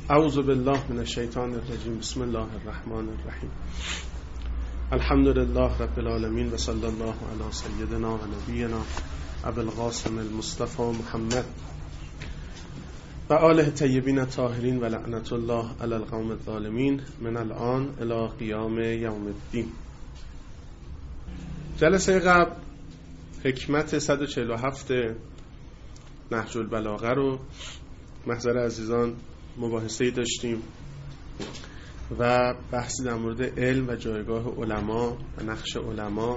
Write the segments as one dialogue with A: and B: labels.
A: اعوذ بالله من الشیطان الرجیم. بسم الله الرحمن الرحیم. الحمد لله رب العالمین و صلی الله علی سیدنا و نبینا ابی القاسم المصطفى محمد و آله طیبین الطاهرین و لعنت الله علی القوم الظالمین من الان الی قیام یوم الدین. جلسه قبل حکمت 147 نهج البلاغه رو محضر عزیزان مباحثه‌ای داشتیم و بحثی در مورد علم و جایگاه علما و نقش علما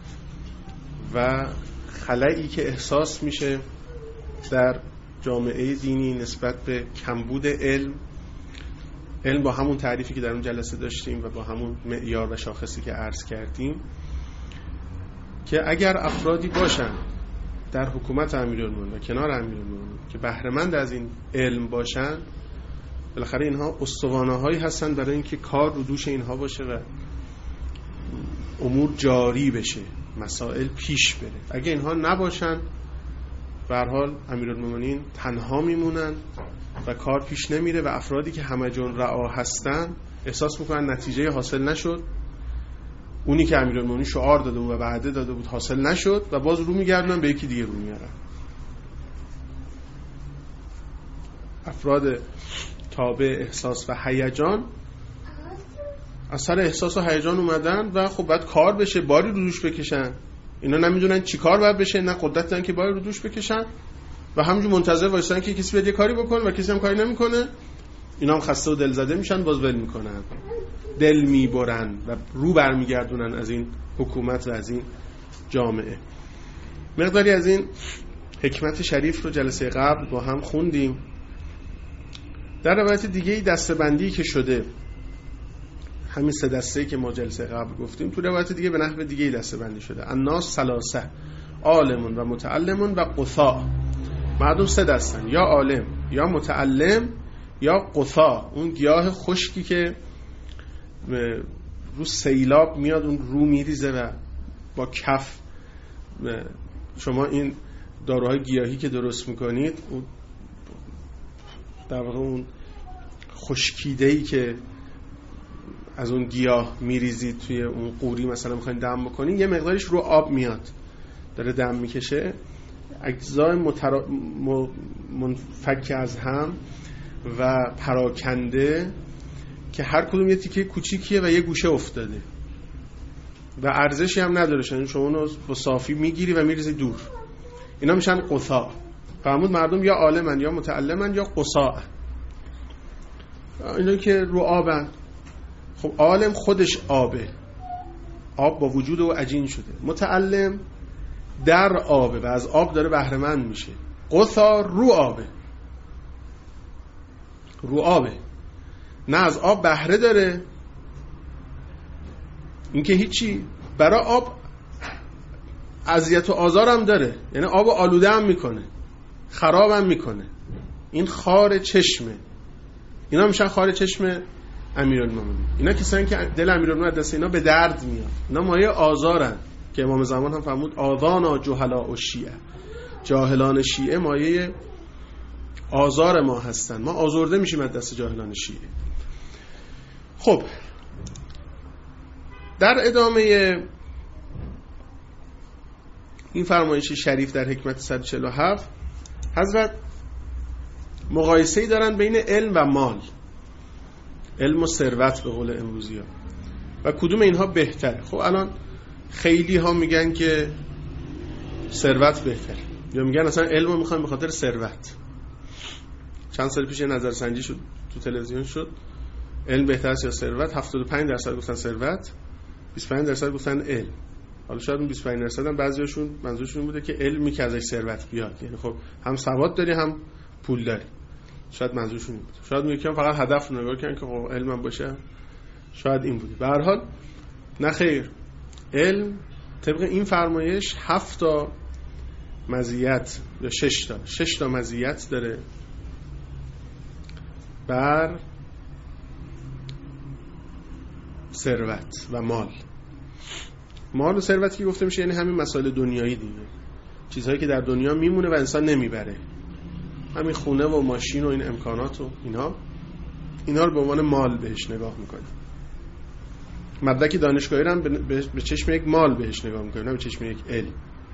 A: و خلایی که احساس میشه در جامعه دینی نسبت به کمبود علم با همون تعریفی که در اون جلسه داشتیم و با همون معیار و شاخصی که عرض کردیم، که اگر افرادی باشن در حکومت امیرالمومنین و کنار امیرالمومنین که بهره‌مند از این علم باشن، بالاخره اینها اسطوانه‌هایی هستن برای اینکه کار رو دوش اینها باشه و امور جاری بشه، مسائل پیش بره. اگه اینها نباشن به هر حال امیرالمومنین تنها میمونن و کار پیش نمیره و افرادی که همجون رعا هستن احساس میکنن نتیجه حاصل نشد، اونی که امیرالمومنین شعار داده بود و وعده داده بود حاصل نشد و باز رو میگردن به یکی دیگه رو میارن. افراد تابع احساس و هیجان از سر احساس و هیجان اومدن و خب باید کار بشه، باری رو دوش بکشن. اینا نمیدونن چی کار باید بشه، نه قدرت دارن که باری رو دوش بکشن و همونجور منتظر وایسن که کسی بیاد یه کاری بکنه و کسی هم کاری نمیکنه. اینا هم خسته و دلزده میشن، باز ول میکنن، دل میبرن و رو برمیگردونن از این حکومت و از این جامعه. مقداری از این حکمت شریف رو جلسه قبل با هم خوندیم. در روایت دیگه دسته‌بندی که شده، همین سه دسته‌ای که ما جلسه قبل گفتیم، تو روایت دیگه به نحو دیگه دسته‌بندی شده. الناس ثلاثه، عالم و متعلم و قثاء. مردم سه دستن، یا عالم یا متعلم یا قثاء، اون گیاه خشکی که رو سیلاب میاد اون رو میریزه و با کف شما این داروهای گیاهی که درست میکنید، اون در واقع اون خشکیده‌ای که از اون گیاه میریزید توی اون قوری مثلا میخواین دم بکنید، یه مقدارش رو آب میاد داره دم میکشه، اجزای منفک از هم و پراکنده که هر کدوم یه تیکه کوچیکیه و یه گوشه افتاده و ارزشی هم نداره، شما اونو با صافی میگیری و میریزی دور. اینا میشن قثاء. فرمود مردم یا عالمن یا متعلمن یا قثاء. اینا که رو آبن. خب عالم خودش آبه، آب با وجود او عجین شده. متعلم در آبه و از آب داره بهره‌مند میشه. قثاء رو آبه، رو آبه، نه از آب بهره داره، این که هیچی، برای آب اذیت و آزار هم داره، یعنی آب آلوده هم میکنه، خراب هم میکنه. این خار چشمه. اینا میشن خار چشم امیرالمومنین. اینا کسانی که دل امیرالمومنین دست اینا به درد میاد، اینا مایه آزارن که امام زمان هم فرمود آذانا جهلاء الشیعه، جاهلان شیعه مایه آزار ما هستن، ما آزرده میشیم از دست جاهلان شیعه. خب در ادامه این فرمایش شریف در حکمت 147 حضرت مقایسه‌ای دارن بین علم و مال، علم و ثروت به قول امروزی ها، و کدوم اینها بهتره. خب الان خیلی ها میگن که ثروت بهتره، یا میگن اصلا علم رو میخوایم به خاطر ثروت. چند سال پیش نظرسنجی شد تو تلویزیون شد، علم بهتر است یا ثروت؟ 75% گفتن ثروت، 25% گفتن علم. حالا شاید اون 25% هم بعضیاشون منظورشون بوده که علمی که ازش ثروت بیاد، یعنی خب هم سواد داری هم پول داری، شاید منظورشون این بوده. شاید میگم فقط هدف نگاه کردن که خب علمم باشه، شاید این بوده. به هر حال نه خیر، علم طبق این فرمایش 7 تا مزیت یا 6 تا مزیت داره بر ثروت و مال. مال و ثروت که گفته میشه یعنی همین مسائل دنیایی دیگه، چیزهایی که در دنیا میمونه و انسان نمیبره، همین خونه و ماشین و این امکانات و اینا. اینا رو به عنوان مال بهش نگاه میکنیم. مدرک دانشگاهی رو هم به چشم یک مال بهش نگاه میکنیم، نه به چشم یک علم.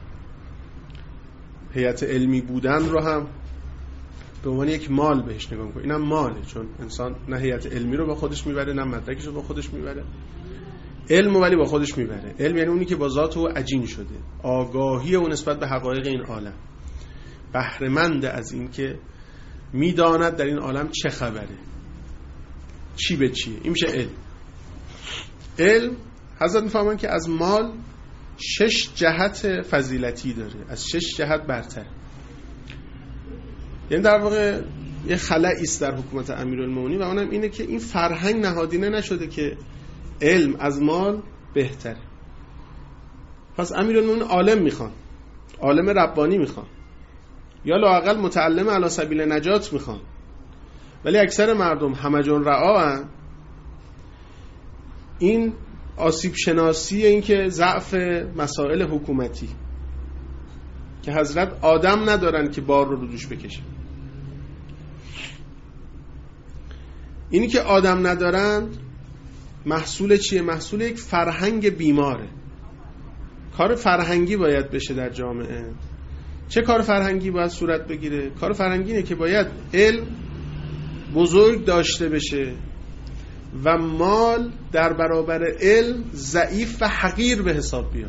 A: هیئت علمی بودن رو هم به عنوان یک مال بهش نگاه میکنیم. اینم ماله، چون انسان نه هیئت علمی رو با خودش میبره نه مدرکش رو با خودش میبره، علم ولی با خودش میبره. علم یعنی اونی که با ذات او عجین شده، آگاهی او نسبت به حقایق این عالم، بهره‌مند از این که میداند در این عالم چه خبره، چی به چیه. این میشه علم. علم حضرت میفهمن که از مال 6 جهت فضیلتی داره، از 6 جهت برتر. یعنی در واقع یه خلأی است در حکومت امیرالمومنین و اونم اینه که این فرهنگ نهادینه نشده که علم از مال بهتره. پس امیرالمومنین عالم میخوان، عالم ربانی میخوان، یا لااقل متعلم علی سبیل نجات میخوان، ولی اکثر مردم همجون رعا. این آسیب شناسی، این که ضعف مسائل حکومتی که حضرت آدم ندارن که بار رو دوش بکشن. اینی که آدم ندارند محصول چیه؟ محصول یک فرهنگ بیماره. کار فرهنگی باید بشه در جامعه. چه کار فرهنگی باید صورت بگیره؟ کار فرهنگی اینه که باید علم بزرگ داشته بشه و مال در برابر علم ضعیف و حقیر به حساب بیاد.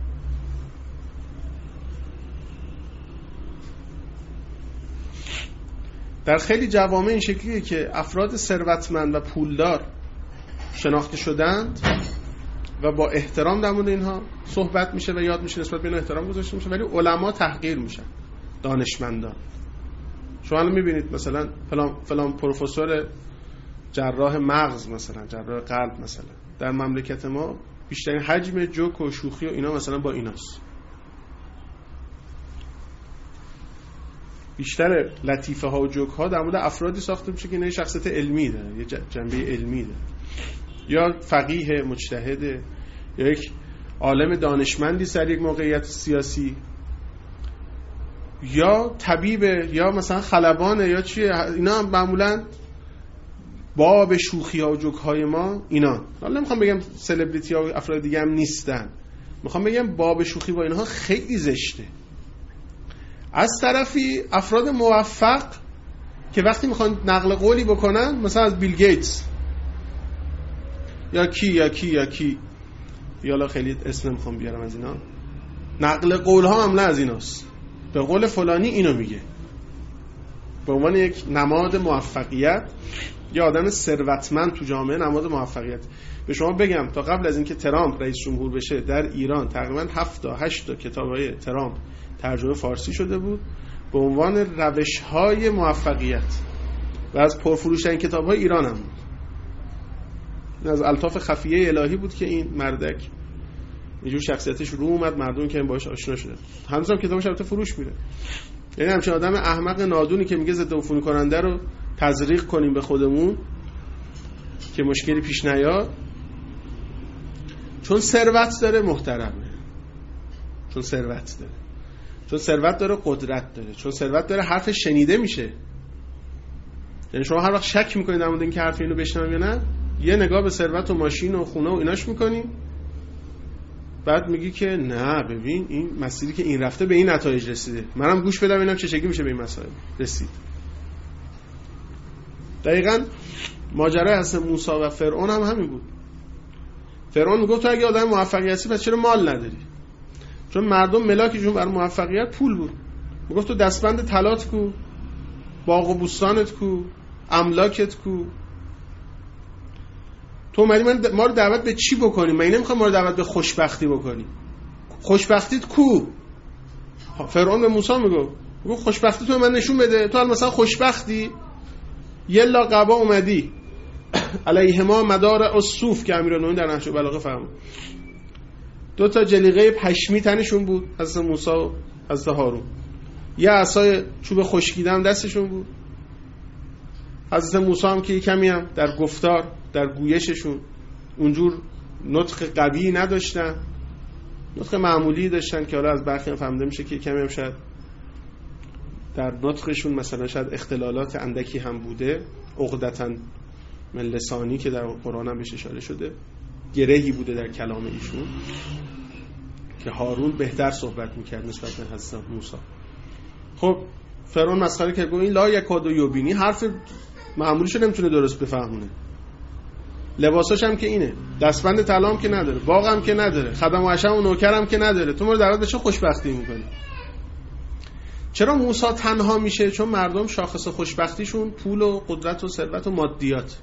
A: در خیلی جوامع این شکلیه که افراد ثروتمند و پولدار شناخته شدند و با احترام در مورد اینها صحبت میشه و یاد میشه، نسبت به اینها احترام گذاشته میشه، ولی علما تحقیر میشن، دانشمندان. شما الان میبینید مثلا فلان پروفسور جراح مغز، مثلا جراح قلب، مثلا در مملکت ما بیشترین حجم جوک و شوخی و اینا مثلا با ایناست. بیشتر لطیفه ها و جوک ها در مورد افرادی ساخته میشه که اینا شخصیت علمی داره، یه جنبه علمی داره، یا فقیه مجتهد، یا یک عالم دانشمندی سر یک موقعیت سیاسی، یا طبیبه، یا مثلا خلبانه، یا چیه. اینا هم معمولا باب شوخی ها و جوک های ما اینا. حالا نمیخوام بگم سلبریتی ها و افراد دیگه هم نیستن، میخوام بگم باب شوخی با اینها خیلی زشته. از طرفی افراد موفق که وقتی میخوان نقل قولی بکنن، مثلا از بیل گیتس یا کی یالا خیلی اسم نمیخوام بیارم از اینا، نقل قول ها عملا از ایناست. به قول فلانی اینو میگه، به عنوان یک نماد موفقیت. یا آدم ثروتمند تو جامعه نماد موفقیت. به شما بگم تا قبل از اینکه ترامپ رئیس جمهور بشه در ایران تقریبا 7 تا 8 تا کتاب‌های ترامپ ترجمه فارسی شده بود به عنوان روش‌های موفقیت و از پرفروش‌ترین کتاب‌های ایران هم بود. این از الطاف خفیه الهی بود که این مردک اینجور شخصیتش رو اومد، مردم که باهاش آشنا شدن. هنوزم کتابش البته فروش میره. یعنی همچین آدم احمق نادونی که میگه ضد عفونی کننده رو تزریق کنیم به خودمون که مشکلی پیش نیاد، چون ثروت داره محترمه، چون ثروت داره قدرت داره، چون ثروت داره حرف شنیده میشه. یعنی شما هر وقت شک میکنید در مورد اینکه حرف اینو بشنوم یا نه، یه نگاه به ثروت و ماشین و خونه و ایناش میکنی، بعد میگی که نه ببین این مسیری که این رفته به این نتایج رسیده، منم گوش بدم ببینم چه شکلی میشه به این مسائل رسید. دقیقاً ماجرای حضرت موسی و فرعون هم همین بود. فرعون میگفت تو اگه آدم موفقیتی پس چرا مال نداری؟ چون مردم ملاکشون برای موفقیت پول بود. میگفت تو دستبند طلات کو، باغ و بوستانت کو، املاکت کو. تو اومدی ما رو دعوت به چی بکنی؟ من نمیخوام ما رو دعوت به خوشبختی بکنی. خوشبختیت کو؟ فرعون به موسی میگفت خوشبختی تو من نشون بده. تو مثلا خوشبختی یه لاقبا اومدی علیهما مدار الصوف که امیرالمومنین در نهج البلاغه فرمود. 2 تا جلیقه پشمی تنشون بود، حضرت موسی و حضرت هارون. یه عصای چوب خشکیدن دستشون بود. حضرت موسی هم که کمی هم در گفتار، در گویششون اونجور نطق قوی نداشتن، نطق معمولی داشتن که حالا از برخی هم فهمیده میشه که کمی هم شاید در نطقشون مثلا شاید اختلالات اندکی هم بوده، عقدتاً من لسانی که در قرآن هم بهش اشاره شده، گرهی بوده در کلام ایشون که هارون بهتر صحبت میکرد نسبت به حضرت موسی. خب فرعون مسخره کرد، گفت این لا یکاد یبینی، حرف معمولیشو نمیتونه درست بفهمونه، لباساش هم که اینه، دستبند طلا هم که نداره، باغ هم که نداره، خدم و حشم و نوکر هم که نداره، تو ما رو در واقع چه خوشبختی میکنی؟ چرا موسی تنها میشه؟ چون مردم شاخص خوشبختیشون پول و قدرت و ثروت و مادیات.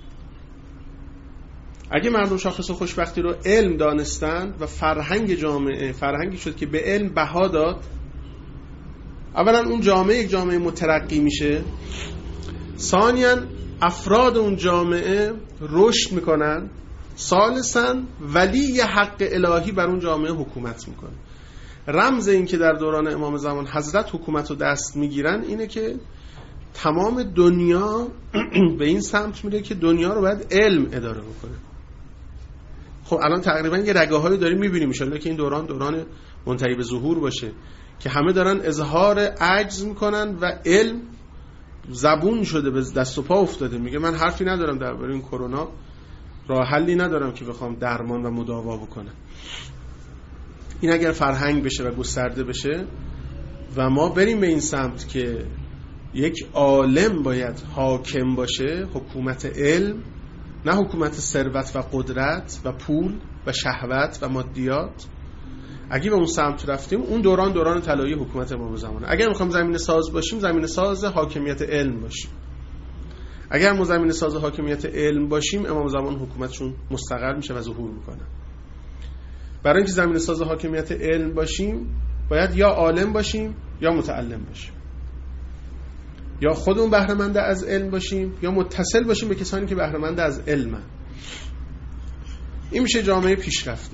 A: اگه مردم شاخص خوشبختی رو علم دانستند و فرهنگ جامعه فرهنگی شد که به علم بها داد، اولا اون جامعه یک جامعه مترقی میشه، ثانیاً افراد اون جامعه رشد میکنن، ثالثاً ولی حق الهی بر اون جامعه حکومت میکنه. رمز این که در دوران امام زمان حضرت حکومت رو دست میگیرن اینه که تمام دنیا به این سمت میره که دنیا رو باید علم اداره بکنه. خب الان تقریبا یه رگه‌هایی داریم میبینیم ان شاءالله که این دوران منتهی به ظهور باشه که همه دارن اظهار عجز میکنن و علم زبون شده، به دست و پا افتاده، میگه من حرفی ندارم درباره این کرونا، راه حلی ندارم که بخوام درمان و مداوا بکنم. این اگر فرهنگ بشه و گسترده بشه و ما بریم به این سمت که یک عالم باید حاکم باشه، حکومت علم، نه حکومت ثروت و قدرت و پول و شهوت و مادیات، اگه به اون سمت رفتیم اون دوران طلایی حکومت امام زمانه. اگر میخوام زمینه ساز باشیم، زمینه ساز حاکمیت علم باشیم. اگر ما زمینه ساز حاکمیت علم باشیم، امام زمان حکومتشون مستقر میشه و ظهور میکنه. برای اینکه زمینه ساز حاکمیت علم باشیم باید یا عالم باشیم یا متعلم باشیم، یا خودمون بهره مند از علم باشیم یا متصل باشیم به کسانی که بهره مند از علمن. این میشه جامعه پیشرفته.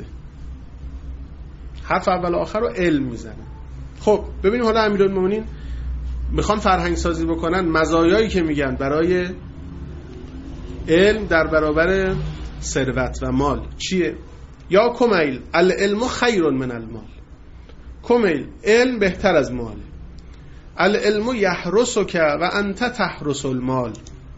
A: حرف اول و آخر رو علم میزنه. خب ببینیم حالا امیرالمومنین میخوان فرهنگ سازی بکنن، مزایایی که میگن برای علم در برابر ثروت و مال چیه؟ یا کمیل العلم خیر من المال. کمیل، علم بهتر از مال. العلم یحرسک و انت تحرس المال.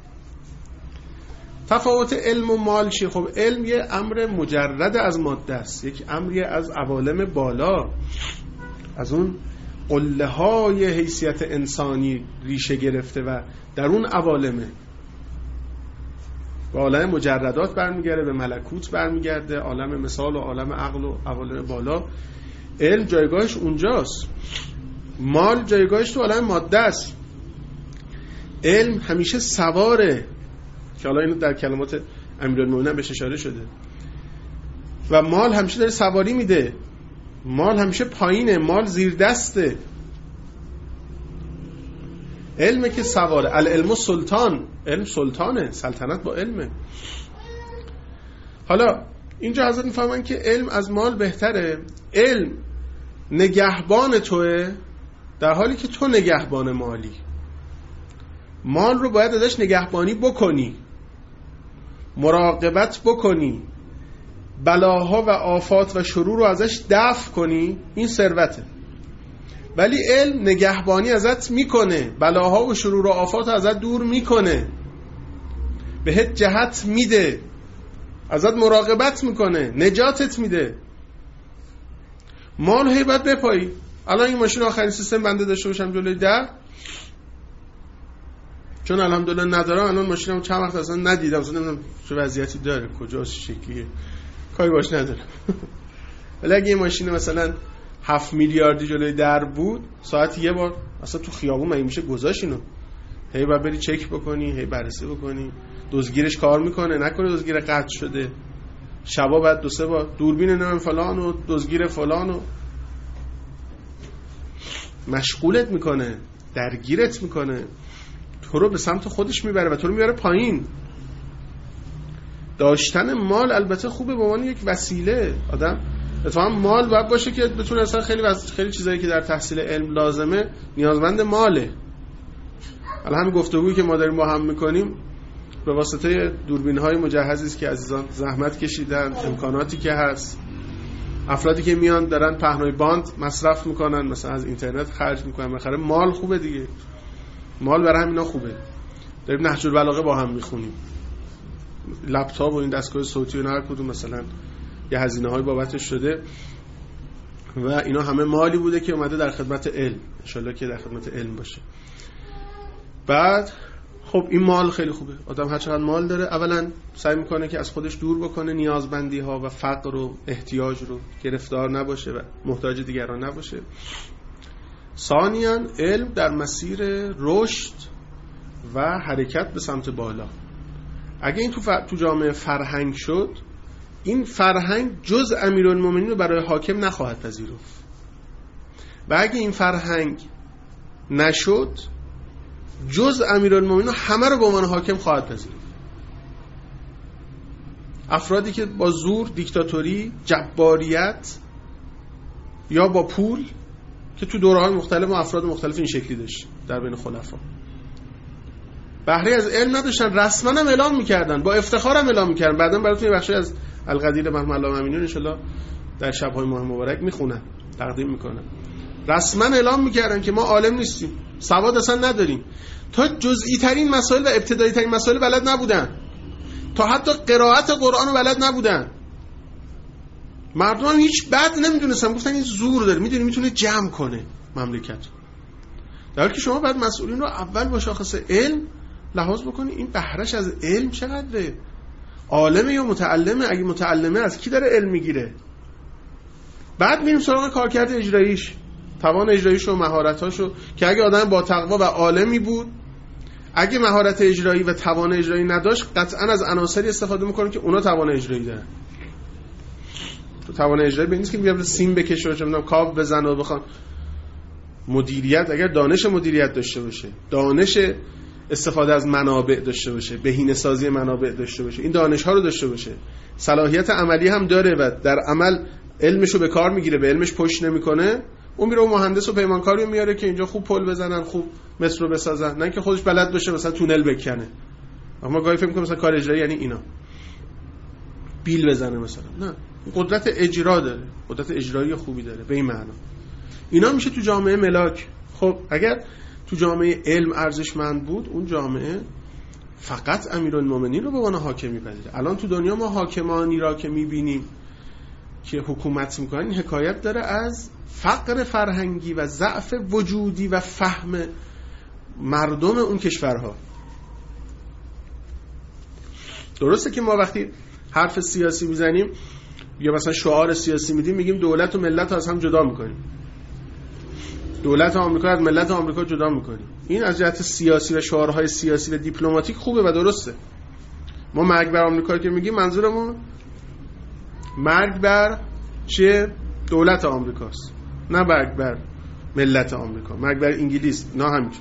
A: تفاوت علم و مال چیه؟ خب علم یه امر مجرد از ماده است، یک امری از عوالم بالا، از اون قله های حیثیت انسانی ریشه گرفته و در اون عوالمه، به عالم مجردات برمیگرده، به ملکوت برمیگرده، عالم مثال و عالم عقل و عوالم بالا. علم جایگاهش اونجاست، مال جایگاهش تو عالم ماده است. علم همیشه سواره، که حالا اینو در کلمات امیرالمومنین بهش اشاره شده، و مال همیشه داره سواری میده، مال همیشه پایینه، مال زیر دسته. علمه که سواره. العلم سلطان، علم سلطانه، سلطنت با علمه. حالا اینجا حضرت میفهمن که علم از مال بهتره. علم نگهبان توه در حالی که تو نگهبان مالی. مال رو باید ازش نگهبانی بکنی، مراقبت بکنی، بلاها و آفات و شرور رو ازش دفع کنی، این ثروته. ولی علم نگهبانی ازت میکنه، بلاها و شرور و آفات ازت دور میکنه، بهت جهت میده، ازت مراقبت میکنه، نجاتت میده. مال هی باید بپایی. الان این ماشین آخرین سیستم بنده داشته باشم جلوی در، چون الحمدلله ندارم، الان ماشینم چند وقت اصلا ندیدم، اصلا نمیدونم چه وضعیتی داره، کجاست، شکلیه، کاری باش ندارم. ولی اگه این ماشین مثلا 7 میلیاردی جلوی در بود، ساعتی یه بار اصلا تو خیابون مگه میشه گذاشت اینو؟ هی باید بری چک بکنی، هی بررسی بکنی، دزدگیرش کار میکنه نکنه دزدگیر قطع شده، شبا بعد 2-3 بار دوربین نمیدونم فلان و دزدگیر فلان و مشغولت میکنه، درگیرت میکنه، تو رو به سمت خودش میبره و تو رو میبره پایین. داشتن مال البته خوبه به عنوان یک وسیله. آدم اتفاقا مال باید باشه که بتونه اصلا خیلی چیزایی که در تحصیل علم لازمه نیازمند ماله. الان هم گفتگویی که ما داریم با هم میکنیم به واسطه دوربین‌های مجهزی است که عزیزان زحمت کشیدن، امکاناتی که هست، افرادی که میان دارن پهنای باند مصرف میکنن، مثلا از اینترنت خرج میکنن، بخره مال خوبه دیگه. مال برای همینا خوبه. داریم نهج البلاغه با هم میخونیم. لپتاپ و این دستگاه صوتی و هر کدوم مثلا یه هزینه‌های بابتش شده و اینا همه مالی بوده که اومده در خدمت علم، انشالله که در خدمت علم باشه. بعد خب این مال خیلی خوبه، آدم هر چقدر مال داره اولا سعی میکنه که از خودش دور بکنه نیازمندی ها و فقر و احتیاج رو، گرفتار نباشه و محتاج دیگران نباشه. ثانیاً علم در مسیر رشد و حرکت به سمت بالا. اگه این تو جامعه فرهنگ شد، این فرهنگ جز امیرالمومنین رو برای حاکم نخواهد پذیرفت و اگه این فرهنگ نشد، جز امیرالمومنین همه رو به عنوان حاکم خواهد پذیرفت. افرادی که با زور، دیکتاتوری، جباریت یا با پول که تو دوره‌های مختلف و افراد مختلف این شکلی داشت در بین خلفا، بهره از علم نداشتن، رسما هم اعلام میکردن، با افتخار هم اعلام میکردن. بعداً براتون یه بخشی از القدیر مرحوم علامه امینی ان شاءالله در شب‌های ماه مبارک میخونن، تقدیم میکنن. رسما اعلام میکردن که ما عالم نیستیم، سواد اصلا نداریم، تا جزئی ترین مسائل و ابتدایی ترین مسائل بلد نبودن، تا حتی قرائت قرآن رو بلد نبودن. مردم هم هیچ بد نمیدونستن، گفتن این زور داره، میدونی میتونه جمع کنه مملکت. در حالی که شما باید مسئولین رو اول با شاخص علم لحاظ بکنی، این بهرهش از علم چقدره، عالمه یا متعلمه، اگه متعلمه از کی داره علم میگیره. بعد میریم سراغ کارکرد اجراییش، توان اجراییش و مهارتاشو، که اگه آدم با تقوا و عالمی بود، اگه مهارت اجرایی و توان اجرایی نداشت، قطعا از عناصری استفاده میکنه که اونا توان اجرایی دارن. تو توان اجرایی به نیست که بیاد سیم بکشه و چه میدونم کاو بزنه و بخواد. مدیریت اگر دانش مدیریت داشته باشه، دانش استفاده از منابع داشته باشه، بهینه‌سازی منابع داشته باشه، این دانش‌ها رو داشته باشه، صلاحیت عملی هم داره و در عمل علمشو به کار میگیره، به علمش پشت نمیکنه، اون میره و مهندس و پیمانکاری میاره که اینجا خوب پل بزنن، خوب مترو بسازن، نه که خودش بلد باشه مثلا تونل بکنه. اما گاهی فکر می‌کنم مثلا کار اجرایی یعنی اینا، بیل بزنه مثلا، نه، قدرت اجرا داره، قدرت اجرایی خوبی داره به این معنا. اینا میشه تو جامعه ملاک. خب اگر تو جامعه علم ارزشمند بود، اون جامعه فقط امیرالمومنین رو به عنوان حاکم می‌پذیره. الان تو دنیا ما حاکمانی را که می‌بینیم که حکومت می‌کنن، این حکایت داره از فقر فرهنگی و ضعف وجودی و فهم مردم اون کشورها. درسته که ما وقتی حرف سیاسی میزنیم یا مثلا شعار سیاسی میدیم، میگیم دولت و ملت رو از هم جدا میکنیم، دولت آمریکا از ملت آمریکا جدا میکنیم. این از جهت سیاسی و شعارهای سیاسی و دیپلماتیک خوبه و درسته. ما مرگ بر آمریکا که میگیم، منظورمون مرگ بر چه؟ دولت آمریکاست، نه مرگ بر ملت آمریکا، مرگ بر انگلیس، نه همینجور.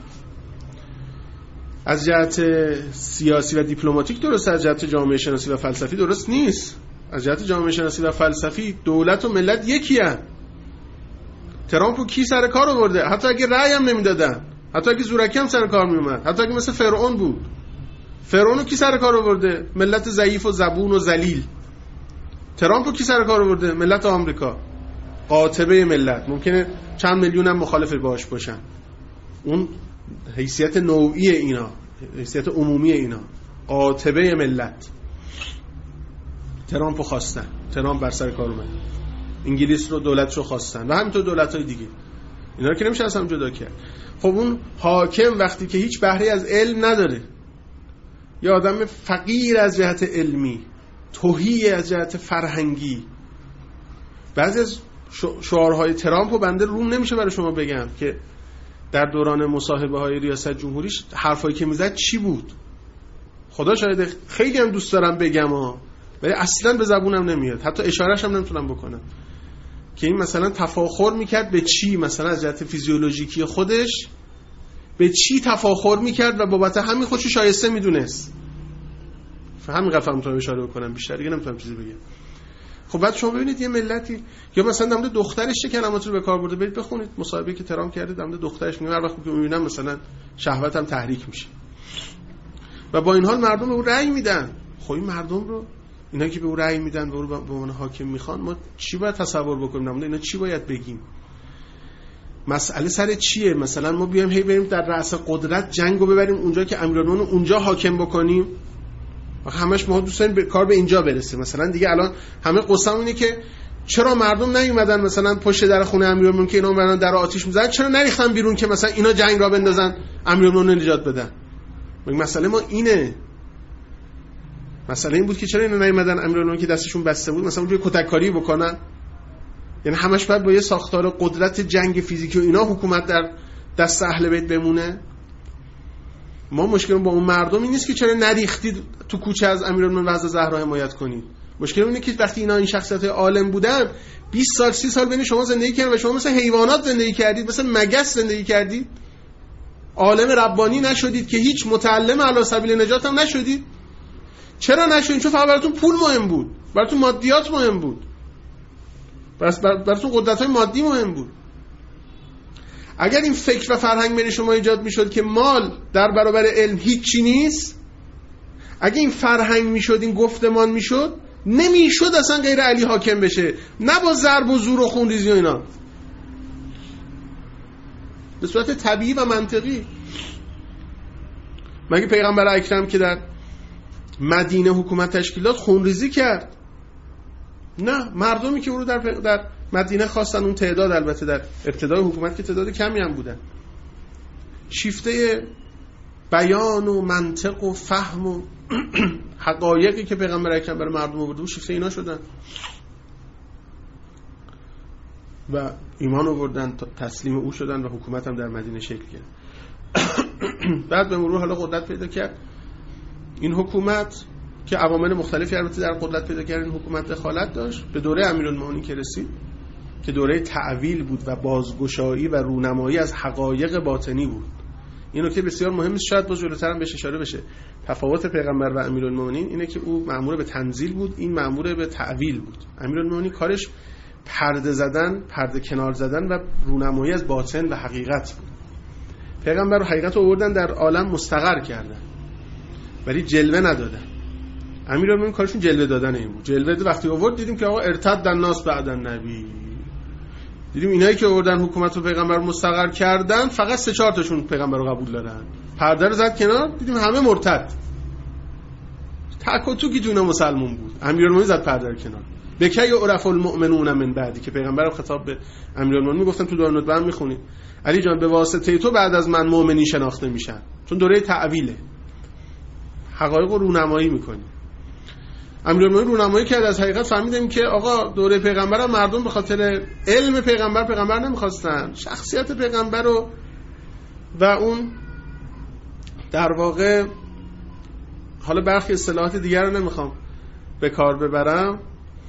A: از جهت سیاسی و دیپلماتیک درست، از جهت جامعه شناسی و فلسفی درست نیست. از جهت جامعه شناسی و فلسفی دولت و ملت یکی هستند. ترامپو کی سر کار آورده؟ حتی اگه رأی هم نمیدادن، حتی اگه زورکی هم سر کار میومد، حتی اگه مثل فرعون بود، فرعونو کی سر کار آورده؟ ملت ضعیف و زبون و ذلیل. ترامپو کی سر کار آورده؟ ملت آمریکا، قاطبه ملت. ممکنه چند میلیون هم مخالف باش باشن، اون حیثیت نوعی اینا، حیثیت عمومی اینا، قاطبه ملت. ترامپو خواستن، ترامپ بر سر کار اومد، انگلیس رو دولتشو خواستن و همینطور دولت‌های دیگه. اینا رو که نمیشه از هم جدا کرد. خب اون حاکم وقتی که هیچ بهره از علم نداره، یا آدم فقیر از جهت علمی، تهی از جهت فرهنگی، بعضی از شعارهای ترامپ رو بنده روم نمیشه برای شما بگم که در دوران مصاحبه‌های ریاست جمهوریش حرفایی که میزد چی بود. خدا شاید خیلی هم دوست دارم بگم ولی اصلا به زبونم نمیاد، حتی اشارهش هم نمیتونم بکنم که این مثلا تفاخر میکرد به چی، مثلا از جهت فیزیولوژیکی خودش به چی تفاخر میکرد و بابت همین خودشو شایسته میدونست. همین قفا میتونم اشاره بکنم، بیشتر دیگه نمیتونم چیزی بگم. خب بعد شما ببینید یه ملتی، یا مثلا در مورد دخترش چه کلماتی رو به کار برده، برید بخونید مصاحبه‌ای که ترامپ کرده در مورد دخترش. میگه هر وقت که میبینم مثلا شهوتم تحریک میشه و با این حال مردم به او رأی میدن. خب این مردم رو، اینا که به او رأی میدن، به او به عنوان حاکم میخوان، ما چی باید تصور بکنیم در مورد اینا؟ چی باید بگیم؟ مسئله سر چیه؟ مثلا ما بیایم هی بریم در رأس قدرت جنگو ببریم اونجا که امیرالمومنین اونجا حاکم بکنیم؟ همش ما دوست داریم کار به اینجا برسه. مثلا دیگه الان همه قصه‌مون اینه که چرا مردم نیومدن مثلا پشت در خونه امیرالمومنین که اینا برن در آتش می‌زنن، چرا نریختن بیرون که مثلا اینا جنگ را بندازن امیرالمومنین نجات بدن. مسئله ما اینه. مسئله این بود که چرا اینا نیومدن امیرالمومنین که دستشون بسته بود مثلا اونجوری کتککاری بکنن. یعنی همش باید با یه ساختار قدرت جنگ فیزیکی و اینا حکومت در دست اهل بیت بمونه. ما مشکلمون با اون مردم این نیست که چرا نریختید تو کوچه از امیرالمومنین و حضرت زهرا حمایت کنید. مشکل اینه که وقتی اینا این شخصیت‌های عالم بودن 20 سال 30 سال بین شما زندگی کردن و شما مثل حیوانات زندگی کردید، مثل مگس زندگی کردید، عالم ربانی نشدید که هیچ متعلم علی سبیل نجات هم نشدید. چرا نشدید؟ چون فقط براتون پول مهم بود، براتون مادیات مهم بود، براتون قدرت‌های مادی مهم بود. اگر این فکر و فرهنگ بین شما ایجاد میشد که مال در برابر علم هیچی نیست، اگه این فرهنگ میشد، این گفتمان میشد، نمیشد اصلا غیر علی حاکم بشه، نه با ضرب و زور و خونریزی و اینا، به صورت طبیعی و منطقی. مگه پیغمبر اکرم که در مدینه حکومت تشکیل داد خونریزی کرد؟ نه، مردمی که او رو در مدینه خواستن، اون تعداد البته در ابتدای حکومت که تعداد کمی هم بودن، شیفته بیان و منطق و فهم و حقایقی که پیغمبر اکرم برای مردم آورده بود شیفته اینا شدن و ایمان آوردن، تسلیم او شدن و حکومت هم در مدینه شکل گرفت. بعد به مرور حالا قدرت پیدا کرد این حکومت که عوامل مختلفی البته در قدرت پیدا کرد. این حکومت دخالت داشت. به دوره امیرالمومنین که رسید که دوره تعویل بود و بازگشایی و رونمایی از حقایق باطنی بود. اینو که بسیار مهم است، شاید باز جلوتر هم بهش اشاره بشه. تفاوت پیغمبر و امیرالمومنین اینه که او مأمور به تنزیل بود، این مأمور به تعویل بود. امیرالمومنین کارش پرده زدن، پرده کنار زدن و رونمایی از باطن و حقیقت بود. پیغمبر رو حقیقت رو آوردن در عالم مستقر کردن ولی جلوه ندادن. امیرالمومنین کارشون جلوه دادن این بود. جلوه وقتی آورد دیدیم که آقا ارتد الناس بعد النبی، دیدیم اینایی که آوردن حکومت و پیغمبر رو مستقر کردن فقط 3-4 تاشون پیغمبر رو قبول دارن. پرده رو زد کنار، دیدیم همه مرتد. تک و توکی تو اینا مسلمون بود. امیرالمومنین زد پرده رو کنار. بکی عرف المؤمنون من بعدی که پیغمبر رو خطاب به امیرالمومنین میگفتن تو دار ندبه هم میخونید، علی جان به واسطه تو بعد از من مؤمنین شناخته میشن، چون دوره تعویله، حقایق رو رونمایی میکنی. امیرالمومنین رونمایی کرد از حقیقت. فهمیدیم که آقا دوره پیغمبر هم مردم به خاطر علم پیغمبر نمیخواستن، شخصیت پیغمبر رو و اون در واقع حالا برخی اصطلاحات دیگر رو نمیخوام به کار ببرم،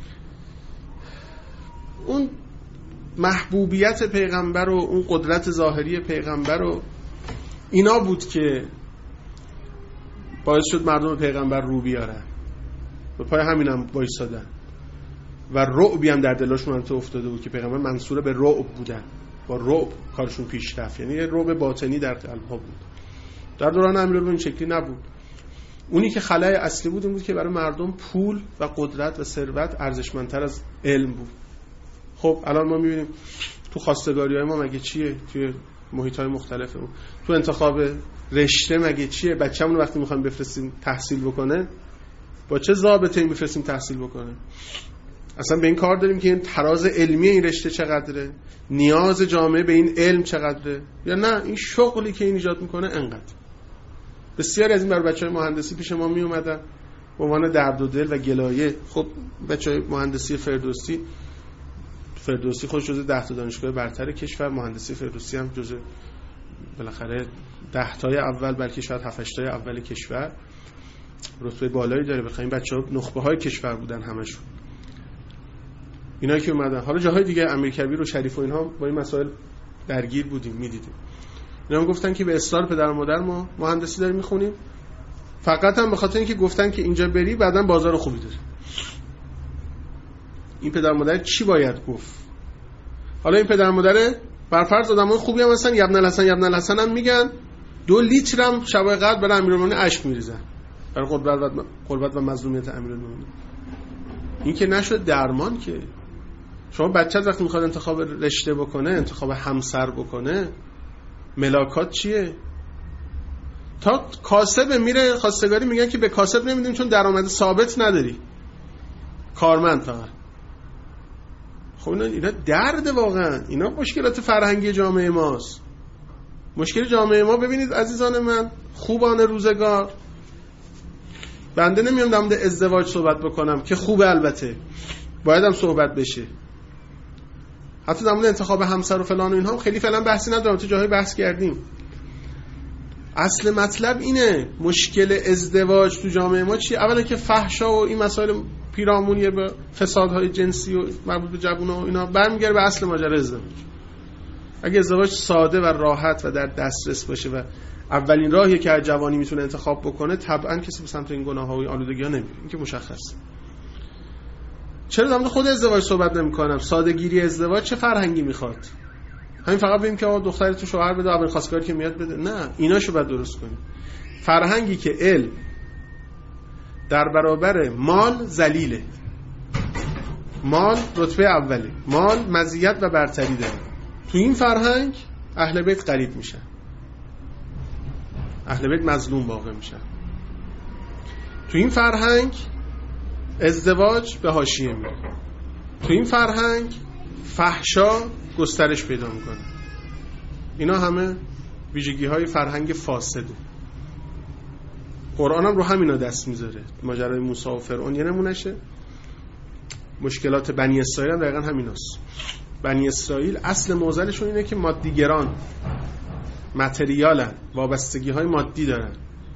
A: اون محبوبیت پیغمبر و اون قدرت ظاهری پیغمبر و اینا بود که باعث شد مردم پیغمبر رو بیارن، به پای همینم وایسادن و رعبی هم در دلشون انت افتاده بود که پیغمبر منصور به رعب بودن، با رعب کارشون پیش رفت، یعنی یه رعب باطنی در قلب‌ها بود. در دوران امیرالمومنین این شکلی نبود. اونی که خلأ اصلی بود این بود که برای مردم پول و قدرت و ثروت ارزشمندتر از علم بود. خب الان ما می‌بینیم تو خواستگاری‌های ما مگه چیه؟ توی محیط‌های مختلفمون تو انتخاب رشته مگه چیه؟ بچه‌مون وقتی می‌خوایم بفرستیم تحصیل بکنه با چه ضابطه‌ای می‌فرستیم تحصیل بکنه؟ اصلا به این کار داریم که این تراز علمی این رشته چقدره، نیاز جامعه به این علم چقدره، یا نه این شغلی که این ایجاد میکنه انقدر. بسیاری از این برای بچه‌های مهندسی پیش ما می اومدن به عنوان درد و دل و گلایه. خب بچه‌های مهندسی فردوسی خودش جزو 10 تا دانشگاه برتر کشور، مهندسی فردوسی هم جزو بالاخره 10 تای اول بلکه شاید 7-8 تای اول کشور، رتبه بالایی داره. بخوایم بچه‌ها نخبه‌های کشور بودن همشون. اینا که اومدن حالا جاهای دیگه امیرکبیر و شریف و اینها با این مسائل درگیر بودیم میدیدیم. اینا هم گفتن که به اصرار پدر و مادر ما مهندسی داریم میخونیم، فقط هم به خاطر اینکه گفتن که اینجا بری بعداً بازار خوبی داره. این پدر و مادر چی باید گفت؟ حالا این پدر و مادر برفرض آدمای خوبی هم هستن، ابن الحسن هم میگن 2 لیتر هم شبای قدر برای امیرالمومنین اشک میریزن برای قربت و مظلومیت امیرالمومنین. این که نشد درمان که شما بچه وقتی میخواد انتخاب رشته بکنه، انتخاب همسر بکنه، ملاکات چیه؟ تا کاسب میره خواستگاری میگن که به کاسب نمیدیم چون درآمد ثابت نداری، کارمند فقط. خب اینا درد واقعا، اینا مشکلات فرهنگی جامعه ماست. مشکل جامعه ما ببینید عزیزان من، خوبان روزگار، بنده نمیام در مورد ازدواج صحبت بکنم که خوبه، البته باید هم صحبت بشه، حتی در مورد انتخاب همسر و فلان و اینها هم خیلی فعلا بحثی ندارم، تو جاهای بحث کردیم. اصل مطلب اینه، مشکل ازدواج تو جامعه ما چیه؟ اولا که فحشا و این مسائل پیرامونیه به فسادهای جنسی و مربوط به جوونا و اینا، برمیگره به اصل ماجرا ازدواج. اگه ازدواج ساده و راحت و در دسترس باشه و اولین راهیه که جوانی میتونه انتخاب بکنه، طبعا کسی به سمت این گناه‌ها و آلودگی‌ها نمیره. این که مشخصه. چرا در مورد خود ازدواج صحبت نمی‌کنم؟ ساده‌گیری ازدواج چه فرهنگی میخواد؟ همین فقط بگیم که آقا دختر تو شوهر بده، اول خواستگاری که میاد بده. نه، ایناشو باید درست کنیم. فرهنگی که علم در برابر مال ذلیله، مال رتبه اوله، مال مزیت و برتری داره. تو این فرهنگ اهل بیت غریب میشن، اهل بیت مظلوم واقع میشن. تو این فرهنگ ازدواج به حاشیه میره. تو این فرهنگ فحشا گسترش پیدا میکنه. اینا همه ویژگی‌های فرهنگ فاسده. قرآن هم رو همینا دست میذاره. ماجرای موسی و فرعون یه نمونشه. مشکلات بنی اسرائیل هم دقیقا همیناست. بنی اسرائیل اصل معضلشون اینه که مادیگران، متریالن، وابستگی‌های مادی دارن.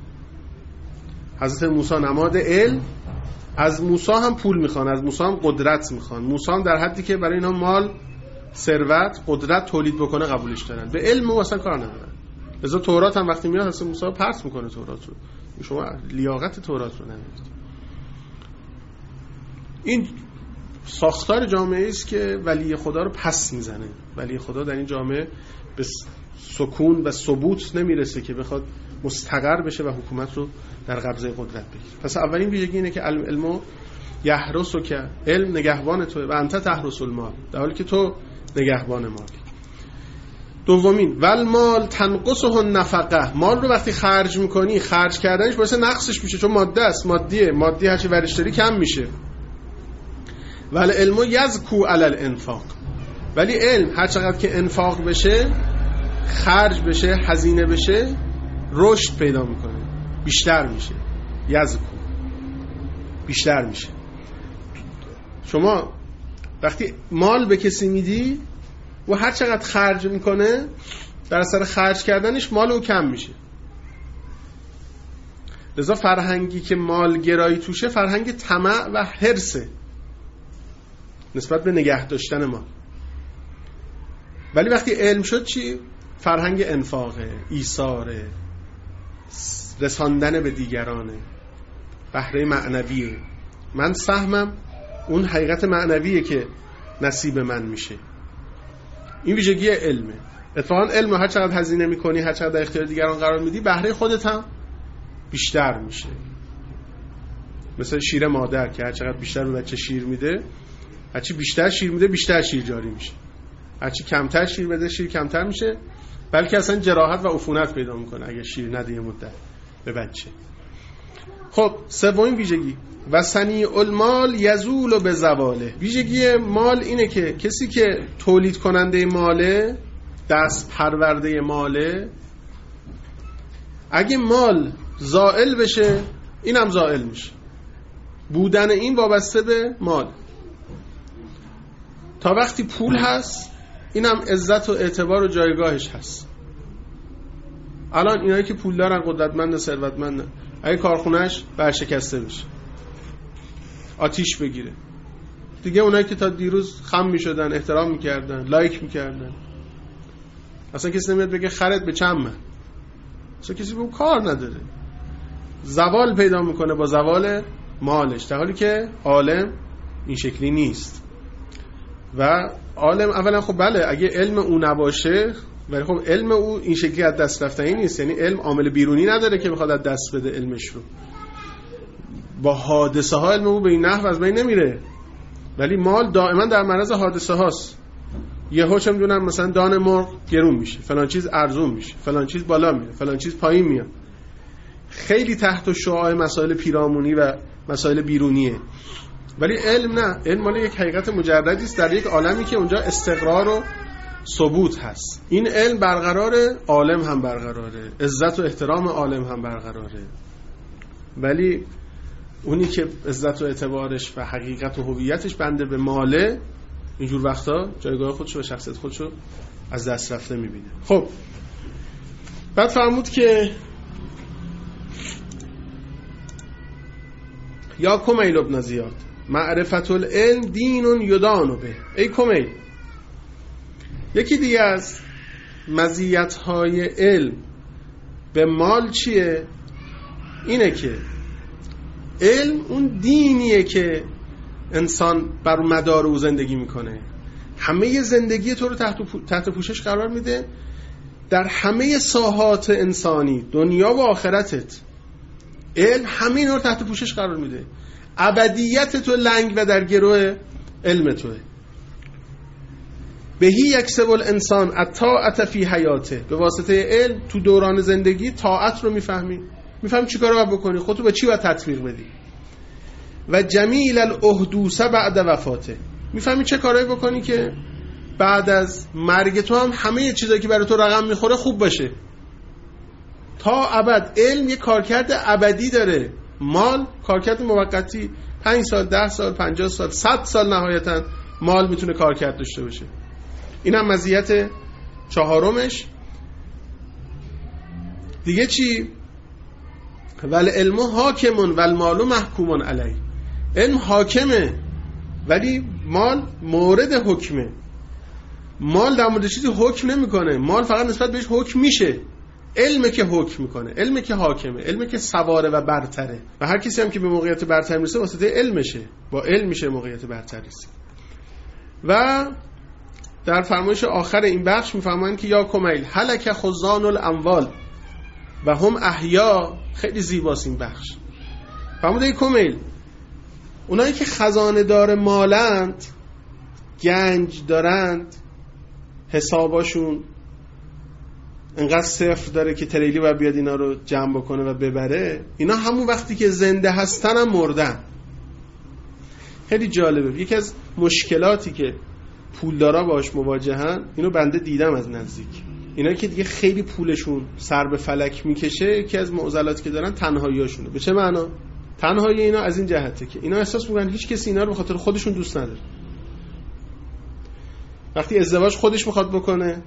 A: حضرت موسی نماد علم، از موسی هم پول میخوان، از موسی هم قدرت میخوان. موسی هم در حدی که برای اینا مال، ثروت، قدرت تولید بکنه قبولش دارن، به علم و اصلا کار ندارن. لذا تورات هم وقتی میاد حضرت موسی پرت میکنه تورات رو. شما لیاقت تورات رو نمیدید. این ساختار جامعه است که ولی خدا رو پس میزنه. ولی خدا در این جامعه به سکون و ثبوت نمیرسه که بخواد مستقر بشه و حکومت رو در قبضه قدرت بگیره. پس اولین ویژگی اینه که علم یحرسو، که علم نگهبان توه و انت تحرس المال، در حالی که تو نگهبان مال. دومین والمال تنقصه النفقه، مال رو وقتی خرج میکنی، خرج کردنش باعث نقصش میشه، چون ماده است، مادی هرچی ورش داری کم میشه. ولی علم یزکو علی الانفاق، ولی علم هر چقدر که انفاق بشه، خرج بشه، هزینه بشه، رشد پیدا میکنه، بیشتر میشه. یزکو بیشتر میشه. شما وقتی مال به کسی میدی و هر چقدر خرج میکنه، در اثر خرج کردنش مال او کم میشه. لذا فرهنگی که مالگرایی توشه فرهنگ طمع و حرصه نسبت به نگه داشتن مال. ولی وقتی علم شد چی؟ فرهنگ انفاقه، ایثاره، رساندن به دیگرانه، بهره معنویه. من سهمم اون حقیقت معنویه که نصیب من میشه. این ویژگی علمه. اتفاقا علم هر چقدر هزینه میکنی، هر چقدر در اختیار دیگران قرار میدی، بهره خودت هم بیشتر میشه. مثل شیر مادر که هر چقدر بیشتر به بچه شیر میده، هرچی بیشتر شیر میده بیشتر شیر جاری میشه. هرچی کمتر شیر بده شیر کمتر میشه، بلکه اصلا جراحت و عفونت پیدا میکنه اگه شیر نده یه مدت به بچه. خب سومین ویژگی و صنیع المال یزول به زواله. ویژگی مال اینه که کسی که تولید کننده ماله، دست پرورده ماله، اگه مال زائل بشه اینم زائل میشه. بودن این وابسته به مال. تا وقتی پول هست اینم عزت و اعتبار و جایگاهش هست. الان اینایی که پول دارن، قدرتمند، ثروتمند، اگه کارخونهش برشکسته بشه، آتیش بگیره، دیگه اونایی که تا دیروز خم میشدن، احترام میکردن، لایک میکردن، اصلا کسی نمیاد بگه خرید به چند من، اصلا کسی به اون کار نداره. زوال پیدا میکنه با زوال مالش، در حالی که عالم این شکلی نیست. و عالم اولا خب بله اگه علم او نباشه، ولی خب علم او این شکلی از دست رفتنی نیست. یعنی علم عامل بیرونی نداره که بخواد از دست بده علمش رو. با حادثه ها علم او به این نحو از بین نمیره، ولی مال دائما در معرض حادثه هاست. یهو چه میدونم مثلا دانه مرغ گرون میشه، فلان چیز ارزون میشه، فلان چیز بالا میره، فلان چیز پایین میاد. خیلی تحت شعاع مسائل پیرامونی و مسائل بیرونیه، ولی علم نه. علم مال یک حقیقت مجردی است در یک عالمی که اونجا استقرار و ثبوت هست. این علم برقراره، عالم هم برقراره، عزت و احترام عالم هم برقراره، ولی اونی که عزت و اعتبارش و حقیقت و هویتش بنده به ماله، اینجور وقتا جایگاه خودشو و شخصیت خودشو از دست رفته میبینه. خب بعد فرمود که یا کمیل ابن زیاد معرفت العلم دین یدان به. ای کمیل، یکی دیگه از مزیت‌های علم به مال چیه؟ اینه که علم اون دینیه که انسان بر مدار او زندگی میکنه، همه زندگی تو رو تحت پوشش قرار میده، در همه ساحات انسانی، دنیا و آخرتت علم همین رو تحت پوشش قرار میده. ابدیت تو لنگ و در گروه علم توه. بهی یکسب الانسان الطاعت فی حیاته. به واسطه علم تو دوران زندگی طاعت رو میفهمی چی کار باید بکنی، خودتو به چی باید تطبیق بدی. و جمیل الاحدوث بعد وفاته. میفهمی چه کارایی بکنی که بعد از مرگ تو هم همه چیزایی که برای تو رقم میخوره خوب باشه تا ابد. علم یه کارکرد ابدی داره، مال کارکرد موقتی. 5 سال، 10 سال، 50 سال، 100 سال نهایتا مال میتونه کارکرد داشته باشه. اینم مزیت چهارمش. دیگه چی؟ ول علم حاکمون ول مال محکومون علی. علم حاکمه ولی مال مورد حکمه. مال در مورد چیزی حکم نمیکنه، مال فقط نسبت بهش حکم میشه. علمه که حکم میکنه، علمه که حاکمه، علمه که سواره و برتره. و هر کسی هم که به موقعیت برتر میرسه واسطه علمشه، با علم میشه موقعیت برتر رسید. و در فرمایش آخر این بخش میفهمن که یا کمیل هلک خزان الاموال و هم احیا. خیلی زیباست این بخش. فرموده ای کمیل، اونایی که خزانه دار مالند، گنج دارند، حساباشون انقدر صفر داره که تریلی باید بیاد اینا رو جمع بکنه و ببره، اینا همون وقتی که زنده هستن هم مردن. خیلی جالبه. یکی از مشکلاتی که پولدارا باش مواجهن، اینو بنده دیدم از نزدیک، اینا که دیگه خیلی پولشون سر به فلک میکشه، یکی از معضلاتی که دارن تنهاییاشونه. به چه معنا؟ تنهایی اینا از این جهته که اینا احساس میکنن هیچ کسی اینا رو به خاطر خودشون دوست نداره. وقتی ازدواج خودش میخواد بکنه،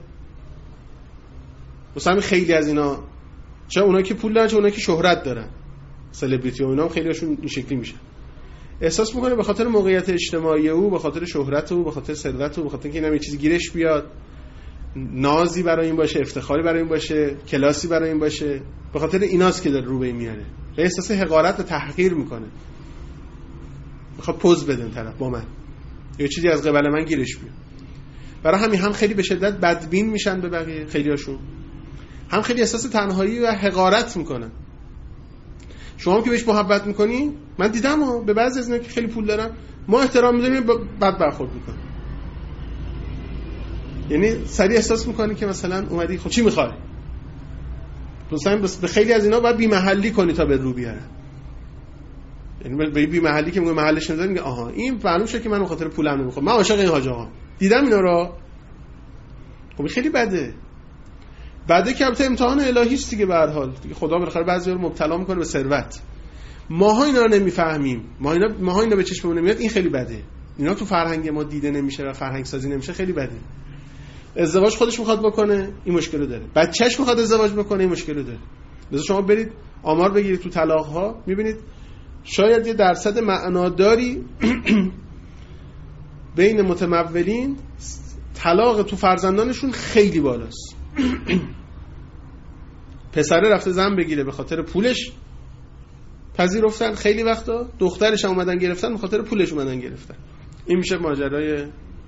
A: مثلا خیلی از اینا، چه اونایی که پول دارن چه اونایی که شهرت دارن، سلبریتی و اینا هم خیلی هاشون این شکلی میشن، احساس میکنه به خاطر موقعیت اجتماعی او، به خاطر شهرت او، به خاطر ثروت او، به خاطر اینکه اینا یه چیزی گیرش بیاد، نازی برای این باشه، افتخاری برای این باشه، کلاسی برای این باشه، به خاطر ایناست که داره رو به این میاره. احساس حقارت و تحقیر میکنه، میخواد پوز بده طرف با من، یه چیزی از قبل من گیرش بیاد. برای همین هم خیلی به شدت بدبین میشن به بقیه، خیلیاشون هم خیلی احساس تنهایی و حقارت میکنن. شما که بهش محبت میکنی، من دیدم به بعضی از اینا که خیلی پول دارن ما احترام میذاریم، بد برخورد میکنن. یعنی سریع احساس میکنی که مثلا اومدی خب چی میخوای، مثلا به خیلی از اینا باید بی محلی کنی تا به رو بیارن. یعنی به بی محلی که میگه محلش نمیذاری، میگه آها این معلوم شد که من به خاطر پولم نمیخوام، من عاشق این حاج آقا. دیدم اینا رو. خب خیلی بده که البته امتحان الهی است دیگه، به هر حال دیگه خدا بالاخره بعضیا رو مبتلا میکنه به ثروت. ماها اینا رو نمیفهمیم، ماها اینا به چشممون نمیاد. این خیلی بده، اینا تو فرهنگ ما دیده نمیشه و فرهنگ سازی نمیشه، خیلی بده. ازدواج خودش میخواد بکنه، این مشکل داره. بچهش میخواد ازدواج بکنه، این مشکل داره. مثلا شما برید آمار بگیرید تو طلاق ها، میبینید شاید یه درصد معناداری بین متمولین طلاق تو فرزندانشون خیلی بالاست. پسره رفته زن بگیره به خاطر پولش پذیرفتن، خیلی وقتا دخترش هم اومدن گرفتن به خاطر پولش اومدن گرفتن. این میشه ماجرای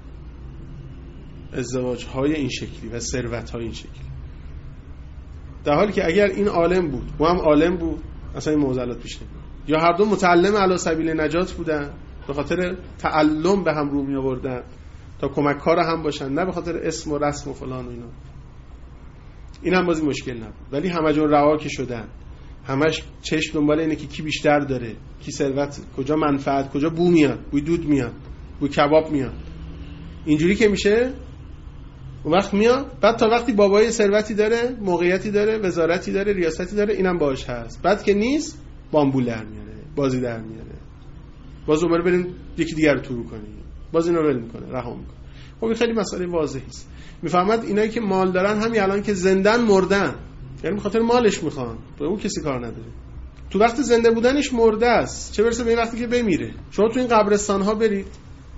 A: ازدواج‌های این شکلی و ثروت‌های این شکلی. در حالی که اگر این عالم بود و هم عالم بود، اصلا این معضلات پیش نمیاد. یا هر دو متعلم علی سبیل نجات بودن، به خاطر تعلم به هم رو می آوردن تا کمک‌کار هم باشن، نه به خاطر اسم و رسم و فلان و اینا. این هم بازی مشکل نبود. ولی همه جور رها که شدن، همش چشم دنبال اینه که کی بیشتر داره، کی ثروت، کجا منفعت، کجا بو میاد، بوی دود میاد، بوی کباب میاد. اینجوری که میشه اون وقت میاد. بعد تا وقتی بابای ثروتی داره، موقعیتی داره، وزارتی داره، ریاستی داره، اینم باهاش هست. بعد که نیست بامبول در میاره، بازی در میاره، باز عمر بریم یکی دیگر رو تو کنه، باز اینو ول میکنه، رها میکنه. خب این خیلی مسئله واضحی است. میفهمد اینایی که مال دارن همین الان که زندن مردن، یعنی بخاطر مالش میخوان، به اون کسی کار نداره. تو وقت زنده بودنش مرده است، چه برسه به این وقتی که بمیره. شما تو این قبرستان ها برید،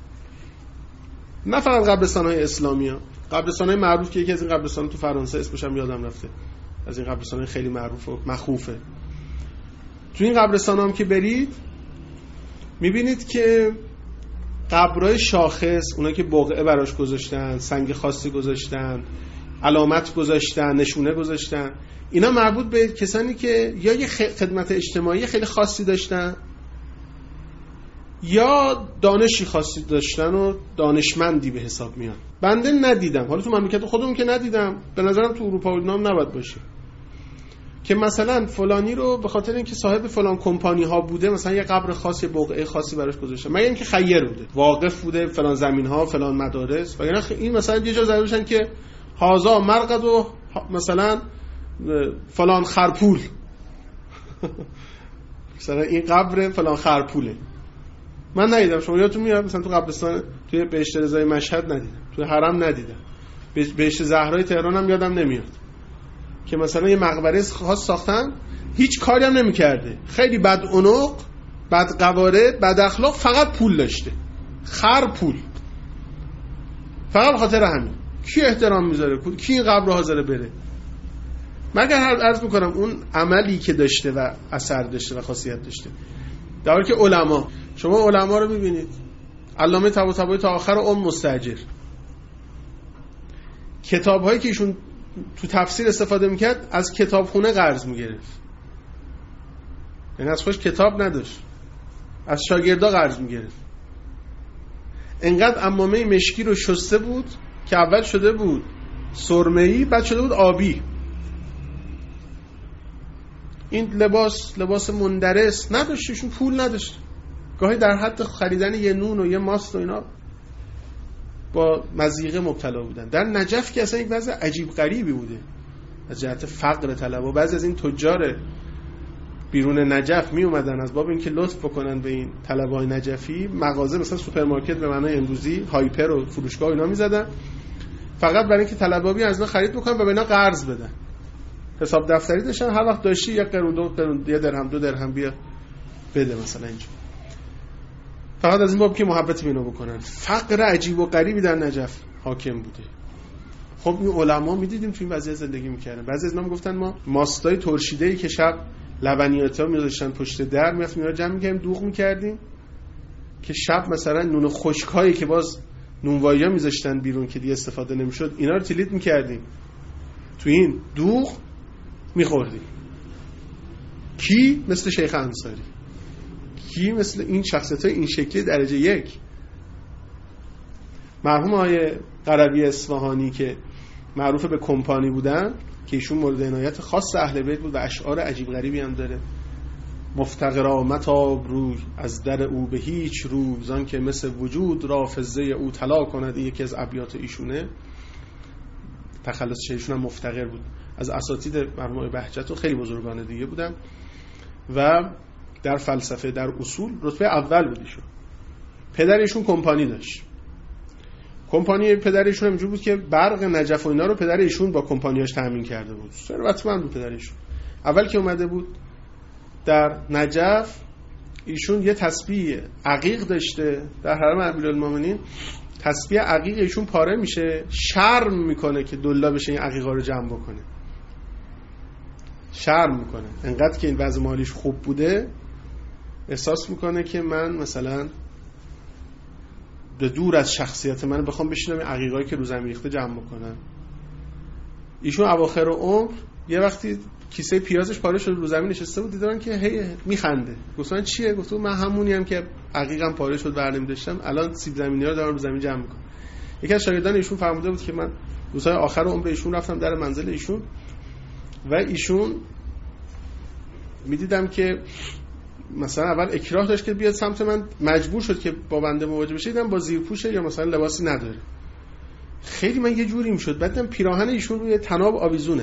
A: نه فقط قبرستان های اسلامی ها، قبرستان های معروف که یکی از این قبرستان تو فرانسه اسمش هم یادم رفته، از این قبرستان خیلی معروف و مخوفه. تو این قبرستان هم که برید میبینید که قبرهای شاخص، اونا که بقعه براش گذاشتن، سنگ خاصی گذاشتن، علامت گذاشتن، نشونه گذاشتن، اینا مربوط به کسانی که یا یه خدمت اجتماعی خیلی خاصی داشتن یا دانشی خاصی داشتن و دانشمندی به حساب میان. بنده ندیدم، حالا تو مملکت خودمون که ندیدم، به نظرم تو اروپا و اینا هم نباید باشه که مثلا فلانی رو به خاطر اینکه صاحب فلان کمپانی ها بوده مثلا یه قبر خاص، یه بقعه خاصی براش گذاشتن، مگر اینکه خیر بوده، واقف بوده، فلان زمین ها، فلان مدارس، وگرنه این مثلا یه جا زده باشن که هازا مرقد و مثلا فلان خرپول مثلا این قبر فلان خرپوله. من ندیدم، شما یادتون میاد مثلا تو قبرستان توی بهشت رضای مشهد ندیدم، توی حرم ندیدم، بهشت زهرای تهران هم یادم نمیاد که مثلا یه مقبره خاص ساختن، هیچ کاری هم نمی‌کرده، خیلی بدعنق، بدقواره، بد اخلاق، فقط پول داشته، خرپول، فقط به خاطر همین. کی احترام میذاره؟ کی این قبر حاضره بره؟ مگر عرض میکنم اون عملی که داشته و اثر داشته و خاصیت داشته. در حالی که علما، شما علما رو میبینید، علامه طباطبایی تا آخر عمر مستاجر، کتاب‌هایی که ایشون تو تفسیر استفاده میکرد از کتابخونه قرض میگرفت، یعنی از خودش کتاب نداشت، از شاگردا قرض میگرفت. انقدر عمامه مشکی رو شسته بود که اول شده بود سرمه‌ای، بعد شده بود آبی. این لباس مندرس نداشت، ایشون پول نداشت، گاهی در حد خریدن یه نون و یه ماست و اینا با مضیقه مبتلا بودن. در نجف که اصلا یک وضع عجیب غریبی بوده از جهت فقر طلبا. بعضی از این تجار بیرون نجف می اومدن از باب اینکه لطف بکنن به این طلبای نجفی، مغازه مثلا سوپرمارکت به معنای امروزی، هایپر و فروشگاه اینا میزدن فقط برای اینکه طلبا بیان از اینا خرید بکنن و به اینا قرض بدن. حساب دفتری داشتن، هر وقت داشتی یک قرون، دو قرون، یه درهم، دو درهم بیا بده مثلا اینجا، فقط از این باب که محبت بینو بکنن. فقر عجیب و غریبی در نجف حاکم بوده. خب این علما میدیدیم تو این وضعیت زندگی میکردن. بعضی از اینا میگفتن ما ماستای ترشیده‌ای که شب لبنیاتا میذاشتن پشت در، میرفتیم اینا جمع میکردیم، دوغ میکردیم که شب مثلا نون خشکایی که باز نونوایی‌ها میذاشتن بیرون که دیگه استفاده نمیشد، اینا رو تلیت میکردیم تو این دوغ میخوردیم. کی مثل شیخ انصاری، کی مثل این شخصیت‌های این شکلی درجه یک. مرحوم آقای قربی اصفهانی که معروف به کمپانی بودن، که ایشون مورد عنایت خاص اهل بیت بود و اشعار عجیب غریبی هم داره. مفتقرا متاب روی از در او به هیچ رو، زان که مثل وجود را فزه او طلا کند. این یکی از ابیات ایشونه. تخلص ایشون هم مفتقر بود. از اساتید مرحوم آقای بهجت و خیلی بزرگان دیگه بودن و در فلسفه، در اصول رتبه اول بود ایشون. پدر ایشون کمپانی داشت. کمپانی پدر ایشون همینجور بود که برق نجف و اینا رو پدر ایشون با کمپانیاش تامین کرده بود. ثروتمند بود پدر ایشون. اول که اومده بود در نجف، ایشون یه تسبیح عقیق داشته در حرم امیرالمومنین. تسبیح عقیق ایشون پاره میشه، شرم میکنه که دلا بشه این عقیقا رو جمع بکنه. شرم میکنه. انقدر که این وضع مالیش خوب بوده احساس میکنه که من مثلا به دور از شخصیت من بخوام بشینم این عقیقایی که رو زمین ریخته جمع بکنم. ایشون اواخر عمر یه وقتی کیسه پیازش پاره شده رو زمین نشسته بود، دیدن که هی میخنده. گفتن چیه؟ گفت من همونی هم که عقیقم پاره شد برنمی داشتم، الان سیب زمینی‌ها رو دارم رو زمین جمع میکنم. یکی از شاگردان ایشون فرموده بود که من روزهای آخر عمر ایشون رفتم در منزل ایشون و ایشون میدیدم که مثلا اول اکراه داشت که بیاد سمت من، مجبور شد که با بنده مواجه بشه، دیدم با زیرپوشه یا مثلا لباسی نداره. خیلی من یه جوری میشد. بعدم پیراهن ایشون روی طناب آویزونه.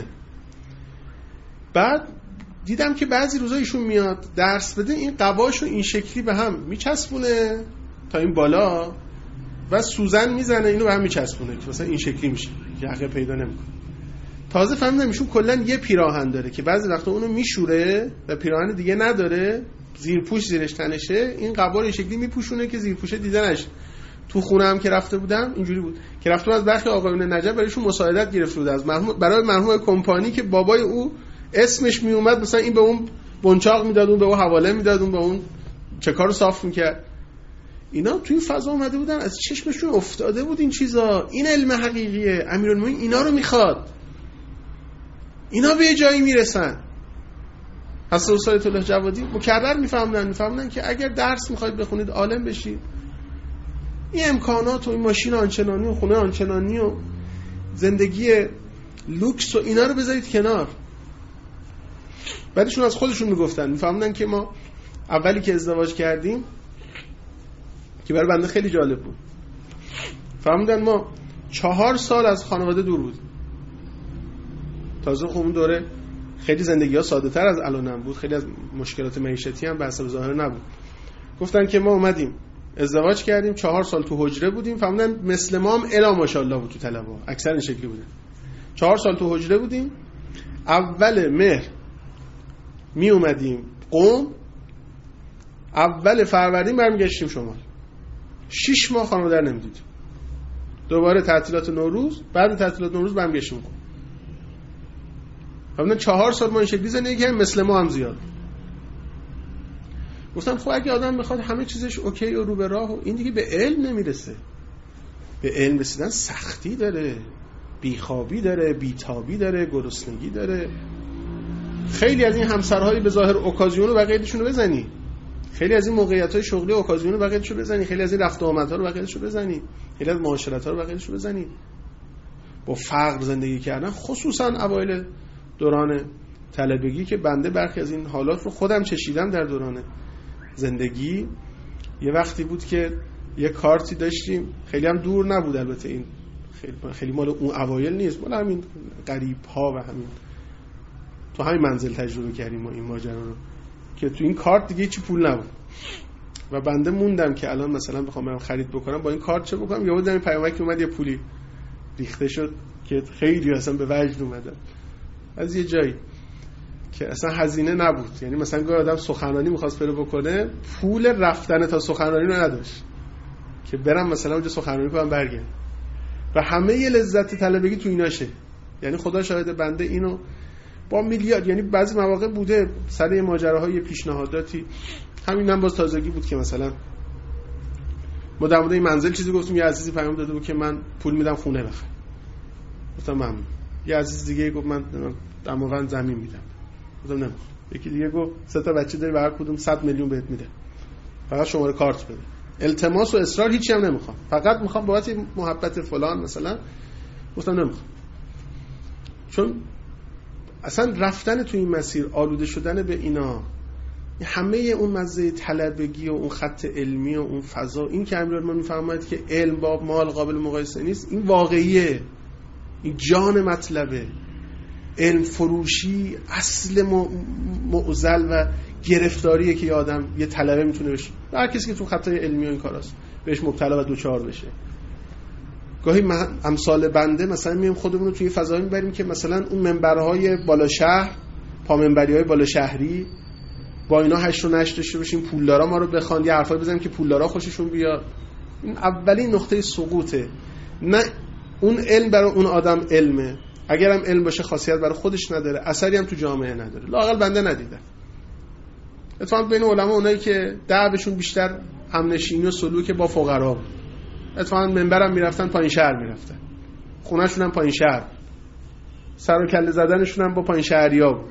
A: بعد دیدم که بعضی روزا ایشون میاد درس بده، این قباشو این شکلی به هم میچسبونه تا این بالا و سوزن میزنه اینو به هم میچسبونه که مثلا این شکلی میشه، یقه پیدا نمیکنه. تازه فهمیدم ایشون کلا یه پیراهن داره که بعضی وقتا اونو میشوره و پیراهن دیگه نداره، زیرپوش زیرش تنشه، این قبا رو شکلی میپوشونه که زیرپوشه دیده نشه. تو خونه هم که رفته بودم اینجوری بود که رفتم از برخی آقایون نجف برایشون مساعدت گرفته بود از مرحوم، برای مرحوم کمپانی که بابای او اسمش می اومد، مثلا این به اون بنچاق میداد، اون به اون حواله میداد، اون به اون چه کارو صاف میکرد. اینا تو این فضا اومده بودن، از چشمشون افتاده بود این چیزا. این علم حقیقیه، امیرالمومنین اینا رو میخواد، اینا به جایی میرسن. حضرت سایت الله جوادی مکرر میفهمدن که اگر درس میخواید بخونید، عالم بشید، این امکانات و این ماشین آنچنانی و خونه آنچنانی و زندگی لوکس و اینا رو بذارید کنار. بعدشون از خودشون میفهمدن که ما اولی که ازدواج کردیم، که برای بنده خیلی جالب بود، فهمیدن ما 4 سال از خانواده دور بودیم. تازه خب اون دوره خیلی زندگی ها ساده تر از الانم بود، خیلی از مشکلات معیشتی هم به حسب ظاهر نبود. گفتن که ما اومدیم ازدواج کردیم، 4 سال تو حجره بودیم. فهمیدن مثل ما هم الا ماشاءالله بود تو طلبا، اکثر این شکلی بودن. 4 سال تو حجره بودیم. اول مهر می اومدیم قم، اول فروردین برمیگشتیم شمال. 6 ماه خانواده رو نمیدیدیم. دوباره تعطیلات نوروز، بعد تعطیلات نوروز برمیگشتیم قم. فهمیدن 4 سال ما این شکلی زندگی کردیم، مثل ما هم زیاد. گفتم خب اگه آدم میخواد همه چیزش اوکی و رو به راه و این دیگه به علم نمیرسه. به علم رسیدن سختی داره، بیخوابی داره، بیتابی داره، گرسنگی داره. خیلی از این همسرهای به ظاهر اوکازیون رو بقیه‌شون رو بزنی، خیلی از این موقعیت‌های شغلی اوکازیون رو بقیه‌شون رو بزنی، خیلی از این رفت و آمدها رو بقیه‌شون رو بزنی، خیلی از معاشرت‌ها رو بقیه‌شون رو بزنی. با فقر زندگی کردن، خصوصا اوایل دوران طلبگی که بنده برخی از این حالات رو خودم چشیدم در دوران زندگی. یه وقتی بود که یه کارتی داشتیم، خیلی هم دور نبود، البته این خیلی مال اون اوایل نیست، مال همین قریب‌ها و همین تو همین منزل تجربه کردیم ما این ماجرا رو، که تو این کارت دیگه چی پول نبود و بنده موندم که الان مثلا بخوام برم خرید بکنم با این کارت چه بکنم. یا دیدم پیامک اومد یه پولی ریخته شد که خیلی اصلا به وجد اومدم از یه جایی که اصلا هزینه نبود. یعنی مثلا گاهی آدم سخنرانی می‌خواست بره بکنه، پول رفتن تا سخنرانی رو نداشت که برم مثلا اونجا سخنرانی کنم برگردم. و همه ی لذت طلبگی تو ایناشه. یعنی خدا شاهد بنده اینو با میلیارد، یعنی بعضی مواقع بوده سر یه ماجراهای پیشنهاداتی، همینم باز تازگی بود که مثلا ما در مورد این منزل چیزی گفتیم، یه عزیزی پیام داده بود که من پول میدم خونه بخرم. گفتم ممنون. یه عزیز دیگه گفت من دماوند زمین میدم. گفتم نمیخوام. یکی دیگه گفت 3 تا بچه داری، هر کدوم 100 میلیون بهت میده، فقط شماره کارت بده. التماس و اصرار هیچی هم نمیخوام، فقط میخوام بابت محبت فلان مثلا. گفتم نمیخوام، چون اصلا رفتن تو این مسیر، آلوده شدن به اینا، همه اون مزه طلبگی و اون خط علمی و اون فضا، این که امیرالمومنین میفهمد که علم با مال قابل مقایسه نیست، این واقعیه، این جان مطلبه. علم فروشی اصل معضل و گرفتاریه که یه آدم، یه طلبه میتونه بشه، هر کسی که تو خطای علمی و این کاراست بهش مبتلا و دوچار بشه. گاهی امثال بنده مثلا میام خودمون رو توی فضایی میبریم که مثلا اون منبرهای بالا شهر، پا منبری‌های بالا شهری، با اینا 8 و 9 داشته باشیم، پولدارا ما رو بخوان، یه حرفایی بزنیم که پولدارا خوششون بیاد. این اولین نقطه سقوطه. نه اون علم برای اون آدم علمه، اگرم علم باشه خاصیت برای خودش نداره، اثری هم تو جامعه نداره. لااقل بنده ندیدم. اتفاقا بین علما اونایی که دعوشون بیشتر همنشینی و سلوک با فقرا بود. اتفاقا منبرم میرفتن پایین شهر میرفتن، خونه‌شون هم پایین شهر، سر و کله زدنشون هم با پایین شهریا بود.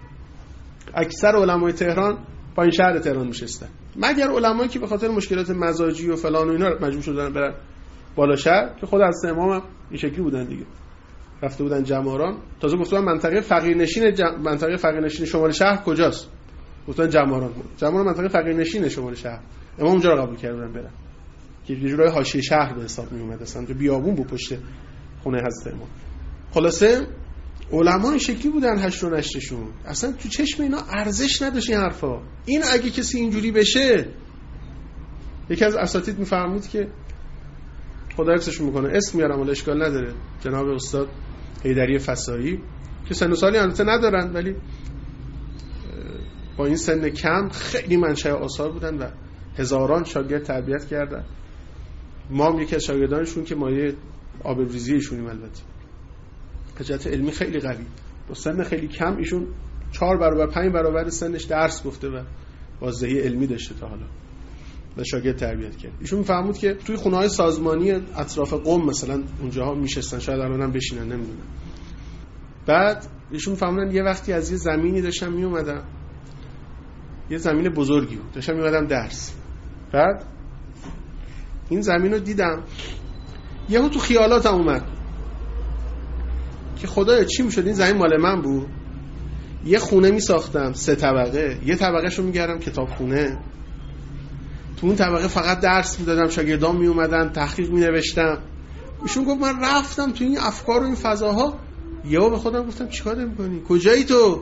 A: اکثر علمای تهران پایین شهر تهران نشستن، مگر علمایی که به خاطر مشکلات مزاجی و فلان و اینا مجبور شدن برن بالا شهر، که خود از امام هم این شکلی بودن دیگه، رفته بودن جماران. تازه گفتم منطقه فقیرنشین شمال شهر کجاست؟ گفتن جماران منطقه فقیرنشین شمال شهر. امام اونجا رو قبول کردن برن که یه جورای حاشیه شهر به حساب می اومد، اصلا بیابون بود پشت خونه حضرت امام. خلاصه علما این شکلی بودن، هشت و نشتشون اصلا تو چشم اینا ارزش نداشت این حرفا. این اگه کسی اینجوری بشه، یکی از اساتید میفرمود که خدا حفظش میکنه، اسم میارم ولی اشکال نداره، جناب استاد حیدری فسایی که سن و سالی البته ندارن ولی با این سن کم خیلی منشأ آثار بودن و هزاران شاگرد تربیت کردن. ما هم یکی از شاگردانشون که مایه آبروریزیشونیم. البته حجت علمی خیلی قوی، با سن خیلی کم ایشون 4 برابر 5 برابر سنش درس گفته و بازدهی علمی داشته تا حالا و شاگرد تربیت کرد. ایشون میفهمود که توی خونه‌های سازمانی اطراف قم مثلا اونجاها میشستن، شاید الانم بشینن نمیدونم. بعد ایشون میفهمون یه وقتی از یه زمینی داشتم میومدم، یه زمین بزرگی بود، داشتم میومدم درس. بعد این زمین رو دیدم، یهو تو خیالاتم اومد که خدایا چی میشد این زمین مال من بود، یه خونه میساختم 3 طبقه، یه طبقهشو میگردم کتابخونه، تو اون طبقه فقط درس میدادم، شاگردان میومدن تحقیق مینوشتم. ایشون گفت من رفتم تو این افکار و این فضاها، یهو به خودم گفتم چیکار میکنی، کجایی تو؟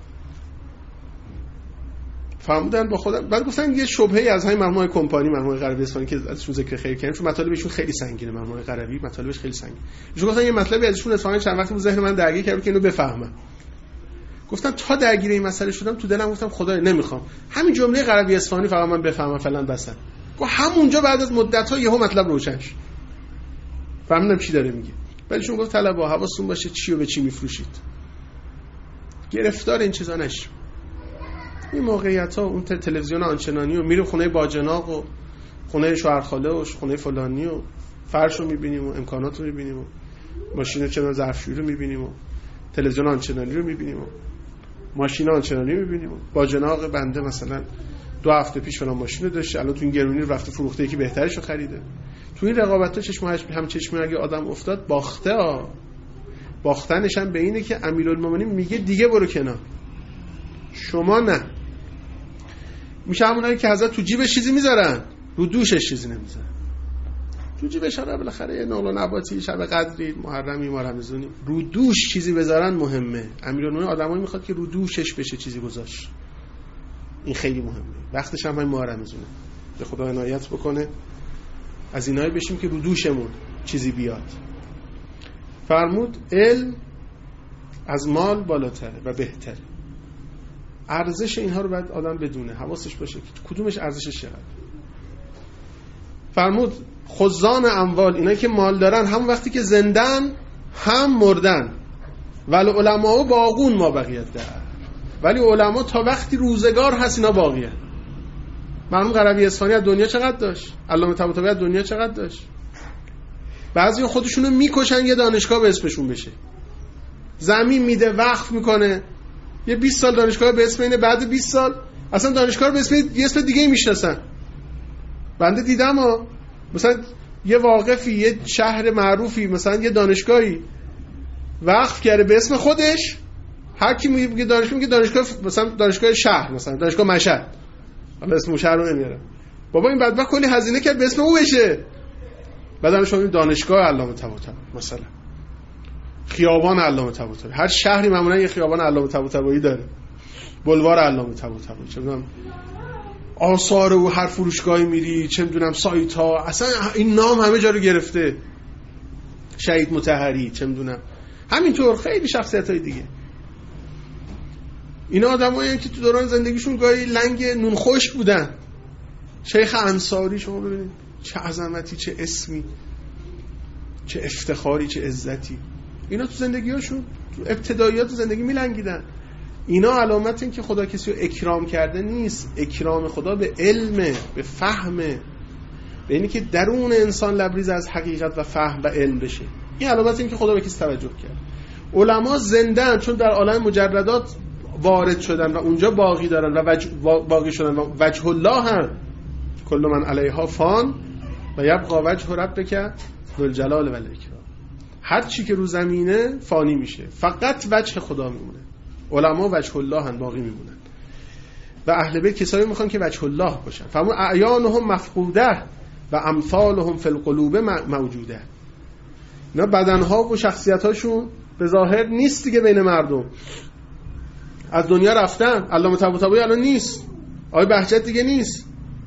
A: فهمیدن با خودم. بعد گفتن یه شبهه‌ای از همین مرحوم کمپانی، مرحوم غربی اصفهانی که ازشون ذکر خیر کردیم، چون مطالبشون خیلی سنگینه، مرحوم غربی مطالبش خیلی سنگینه. ایشون گفتن یه مطلبی ازشون اصفهانی چند وقتی تو ذهن من درگیر کرد که اینو بفهمم. گفتم تا درگیر این مسئله شدم تو دلم گفتم خدای نمیخوام همین جمله غربی اصفهانی فقط من بفهمم فلان بسن. گفت همونجا بعد از مدت‌ها یهو مطلب روشن شد، فهمیدم چی داره میگه. بعدشون گفت طلبا حواستون باشه چی و به چی میفروشید، گرفتار این چیزا نشید. این موقعیت‌ها، اون تلویزیون آنچنانی و میریم خونه باجناق و خونه شوهرخاله و خونه فلانی و فرش رو می‌بینیم و امکانات رو می‌بینیم و ماشین چنان ظرفشویی رو می‌بینیم و تلویزیون آنچنانی رو می‌بینیم و ماشین آنچنانی می‌بینیم و باجناق بنده مثلا 2 هفته پیش فلان ماشین رو داشته، الان تو این گرونی رفته فروخته، یکی بهترش رو خریده. تو این رقابت‌ها هم چشم اگه آدم افتاد باخته باختنش هم به اینه که امیرالمومنین میگه دیگه برو کنار، شما نه. میشه همونایی که حضرت تو جیبش چیزی میذارن، رو دوشش چیزی نمیذارن. تو جیبش ها بالاخره یه نقل و نباتی، شب قدری، محرمی، ما رمضانی، رو دوش چیزی بذارن مهمه. امیرالمومنین آدمایی میخواد که رو دوشش بشه چیزی گذاشت، این خیلی مهمه. وقتش هم ما رمضونه، به خدا عنایت بکنه از اینایی بشیم که رو دوشمون چیزی بیاد. فرمود علم از مال بالاتره و بهتره. ارزش اینها رو باید آدم بدونه، حواسش باشه که کدومش ارزشش چقدر. فرمود خزان اموال، اینایی که مال دارن هم وقتی که زندن هم مردن، ولی علماء باقون ما بقیت در، ولی علما تا وقتی روزگار هست اینا باقیه. مرحوم غربی اصفهانی از دنیا چقدر داشت، علامه طباطبایی از دنیا چقدر داشت. بعضی خودشونو میکشن یه دانشگاه به اسمشون بشه، زمین میده وقف میکنه، یه 20 سال دانشگاه به اسم اینه، بعد 20 سال اصلا دانشگاه رو به اسم یه اسم دیگه میشناسن. بنده دیدم مثلا یه واقفی یه شهر معروفی مثلا یه دانشگاهی وقف کرده به اسم خودش، هر کی میگه دانشگاه میگه دانشگاه مثلا دانشگاه شهر، مثلا دانشگاه مشهد، حالا اسم شهر رو نمیارم. بابا این بدبخت کلی هزینه کرد به اسم او بشه، بعدم شما دانشگاه علامه طباطبایی، مثلا خیابان علامه طباطبایی، هر شهری معمولا یه خیابان علامه طباطبایی داره، بلوار علامه طباطبایی، چه میدونم آثار و هر فروشگاهی میری، چه میدونم سایت ها، اصلا این نام همه جا رو گرفته، شهید مطهری، چه میدونم همینطور خیلی شخصیت های دیگه. اینا آدمایی که تو دوران زندگیشون گاهی لنگ نون خشک بودن. شیخ انصاری شما ببینید چه عظمتی، چه اسمی، چه افتخاری، چه عزتی. اینا تو زندگیاشون تو ابتداییات زندگی میلنگیدن. اینا علامت این که خدا کسی رو اکرام کرده نیست، اکرام خدا به علمه، به فهمه، به اینی که درون انسان لبریز از حقیقت و فهم و علم بشه. این علامت این که خدا به کسی توجه کرد. علما زندن چون در عالم مجردات وارد شدن و اونجا باقی دارن و باقی شدن و وجه الله هم کل من علیها فان و یبقى وجه ربک ذو الجلال و الاکرام. هر چی که رو زمینه فانی میشه، فقط وجه خدا میمونه. علما وجه الله هم باقی میمونن. و اهل بیت کسایی میخوان که وجه الله باشن. فهمون اعیانهم مفقوده و امثالهم فی القلوب موجوده. اینا بدنها و شخصیتاشون به ظاهر نیست دیگه بین مردم، از دنیا رفتن. علامه طباطبایی الان نیست، آقای بهجت دیگه نیست،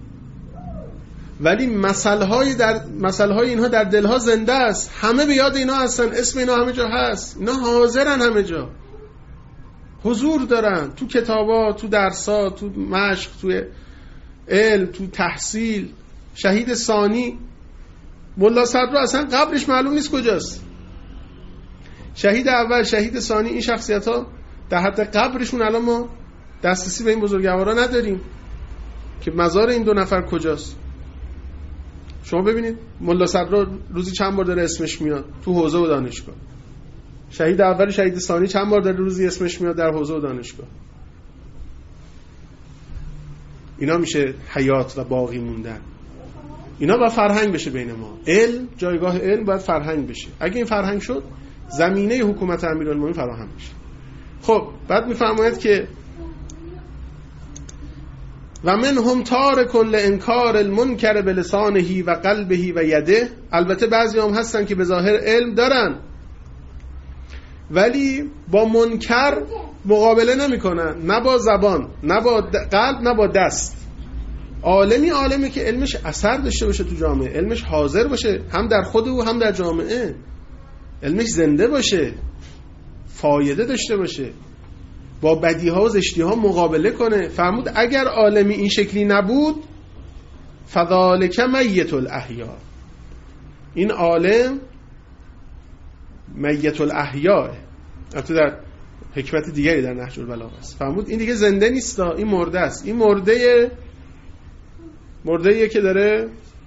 A: ولی مسائل اینها در دلها زنده است. همه به یاد اینا هستن، اسم اینا همه جا هست، اینا حاضرن، همه جا حضور دارن، تو کتابا، تو درسا، تو مشق، تو علم، تو تحصیل. شهید ثانی ملا صدرا اصلا قبرش معلوم نیست کجاست. شهید اول، شهید ثانی، این شخصیت ها در حد قبرشون الان ما دسترسی به این بزرگوارا نداریم که مزار این دو نفر کجاست. شما ببینید ملا صدرا روزی چند بار داره اسمش میاد تو حوزه و دانشگاه. شهید اول، شهید ثانی چند بار داره روزی اسمش میاد در حوزه و دانشگاه. اینا میشه حیات و باقی موندن. اینا باید فرهنگ بشه بین ما. علم، جایگاه علم باید فرهنگ بشه. اگه این فرهنگ شد زمینه حکومت امیرالمومنین فراهم میشه. خب بعد میفرماید که و منهم تارک لانکار المنکر بلسانه و قلبه و یده. البته بعضی هم هستن که به ظاهر علم دارن ولی با منکر مقابله نمیکنن، نه با زبان، نه با قلب، نه با دست. عالمی که علمش اثر داشته باشه تو جامعه، علمش حاضر باشه هم در خود و هم در جامعه، علمش زنده باشه، فایده داشته باشه، با بدیها و زشتیها مقابله کنه. فرمود اگر عالمی این شکلی نبود فذالک میت الاحیا، این عالم میت الاحیا. البته در حکمت دیگری در نهج البلاغه است. فرمود این دیگه زنده نیست، این مرده است. این مرده‌ایه که داره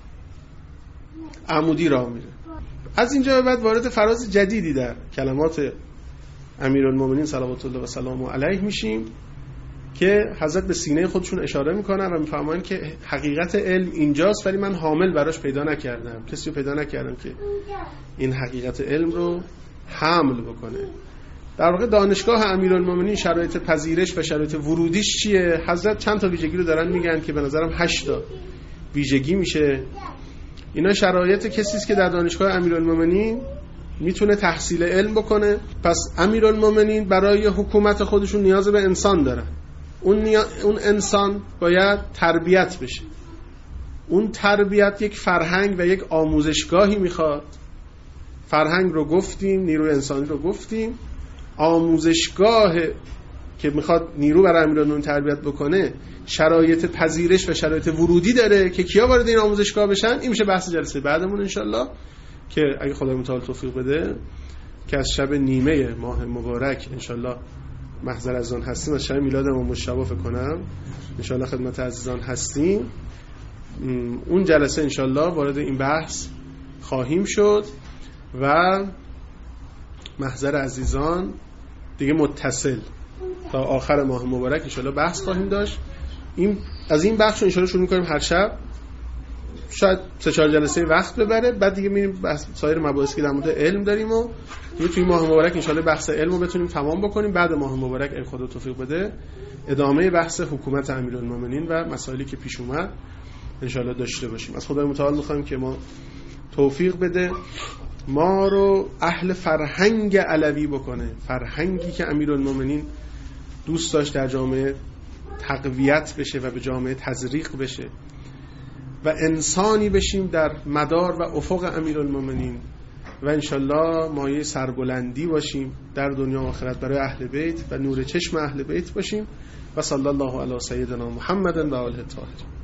A: عمودی راه میره. از اینجا بعد وارد فراز جدیدی در کلمات امیرالمومنین صلوات الله و سلامه علیه میشیم که حضرت به سینه خودشون اشاره میکنن و میفهمن که حقیقت علم اینجاست ولی من حامل براش پیدا نکردم، کسی رو پیدا نکردم که این حقیقت علم رو حمل بکنه. در واقع دانشگاه امیرالمومنین شرایط پذیرش و شرایط ورودیش چیه؟ حضرت چند تا ویژگی رو دارن میگن که به نظرم 8 تا ویژگی میشه. اینا شرایط کسی است که در دانشگاه امیرالمومنین میتونه تحصیل علم بکنه. پس امیرالمومنین برای حکومت خودشون نیاز به انسان دارن. اون انسان باید تربیت بشه. اون تربیت یک فرهنگ و یک آموزشگاهی میخواد. فرهنگ رو گفتیم، نیروی انسانی رو گفتیم، آموزشگاه که میخواد نیرو برای امیرالمومنین تربیت بکنه شرایط پذیرش و شرایط ورودی داره که کیا وارد این آموزشگاه بشن. این میشه بحث جلسه بعدمون انشالله که اگه خدای متعال توفیق بده که از شب نیمه ماه مبارک انشالله محضر از آن هستیم، از شب میلاد امام مجتبی فکر کنم انشالله خدمت عزیزان هستیم. اون جلسه انشالله وارد این بحث خواهیم شد و محضر عزیزان دیگه متصل تا آخر ماه مبارک انشالله بحث خواهیم داشت. از این بحث انشالله شروع می‌کنیم هر شب، شاید 3-4 جلسه وقت ببره، بعد دیگه میریم بحث سایر مباحثی که در مورد علم داریم و دیگه توی ماه مبارک انشالله بحث علم رو بتونیم تمام بکنیم. بعد ماه مبارک ای خدا توفیق بده ادامه بحث حکومت امیرالمومنین و مسائلی که پیش اومد انشالله داشته باشیم. از خدای متعال می‌خوایم که ما توفیق بده ما رو اهل فرهنگ علوی بکنه، فرهنگی که امیرالمومنین دوست داشت در جامعه تقویت بشه و به جامعه تزریق بشه و انسانی بشیم در مدار و افق امیرالمومنین و انشالله مایه سربلندی باشیم در دنیا و آخرت برای اهل بیت و نور چشم اهل بیت باشیم. و صلی الله علی سیدنا محمد و آله الطاهرین.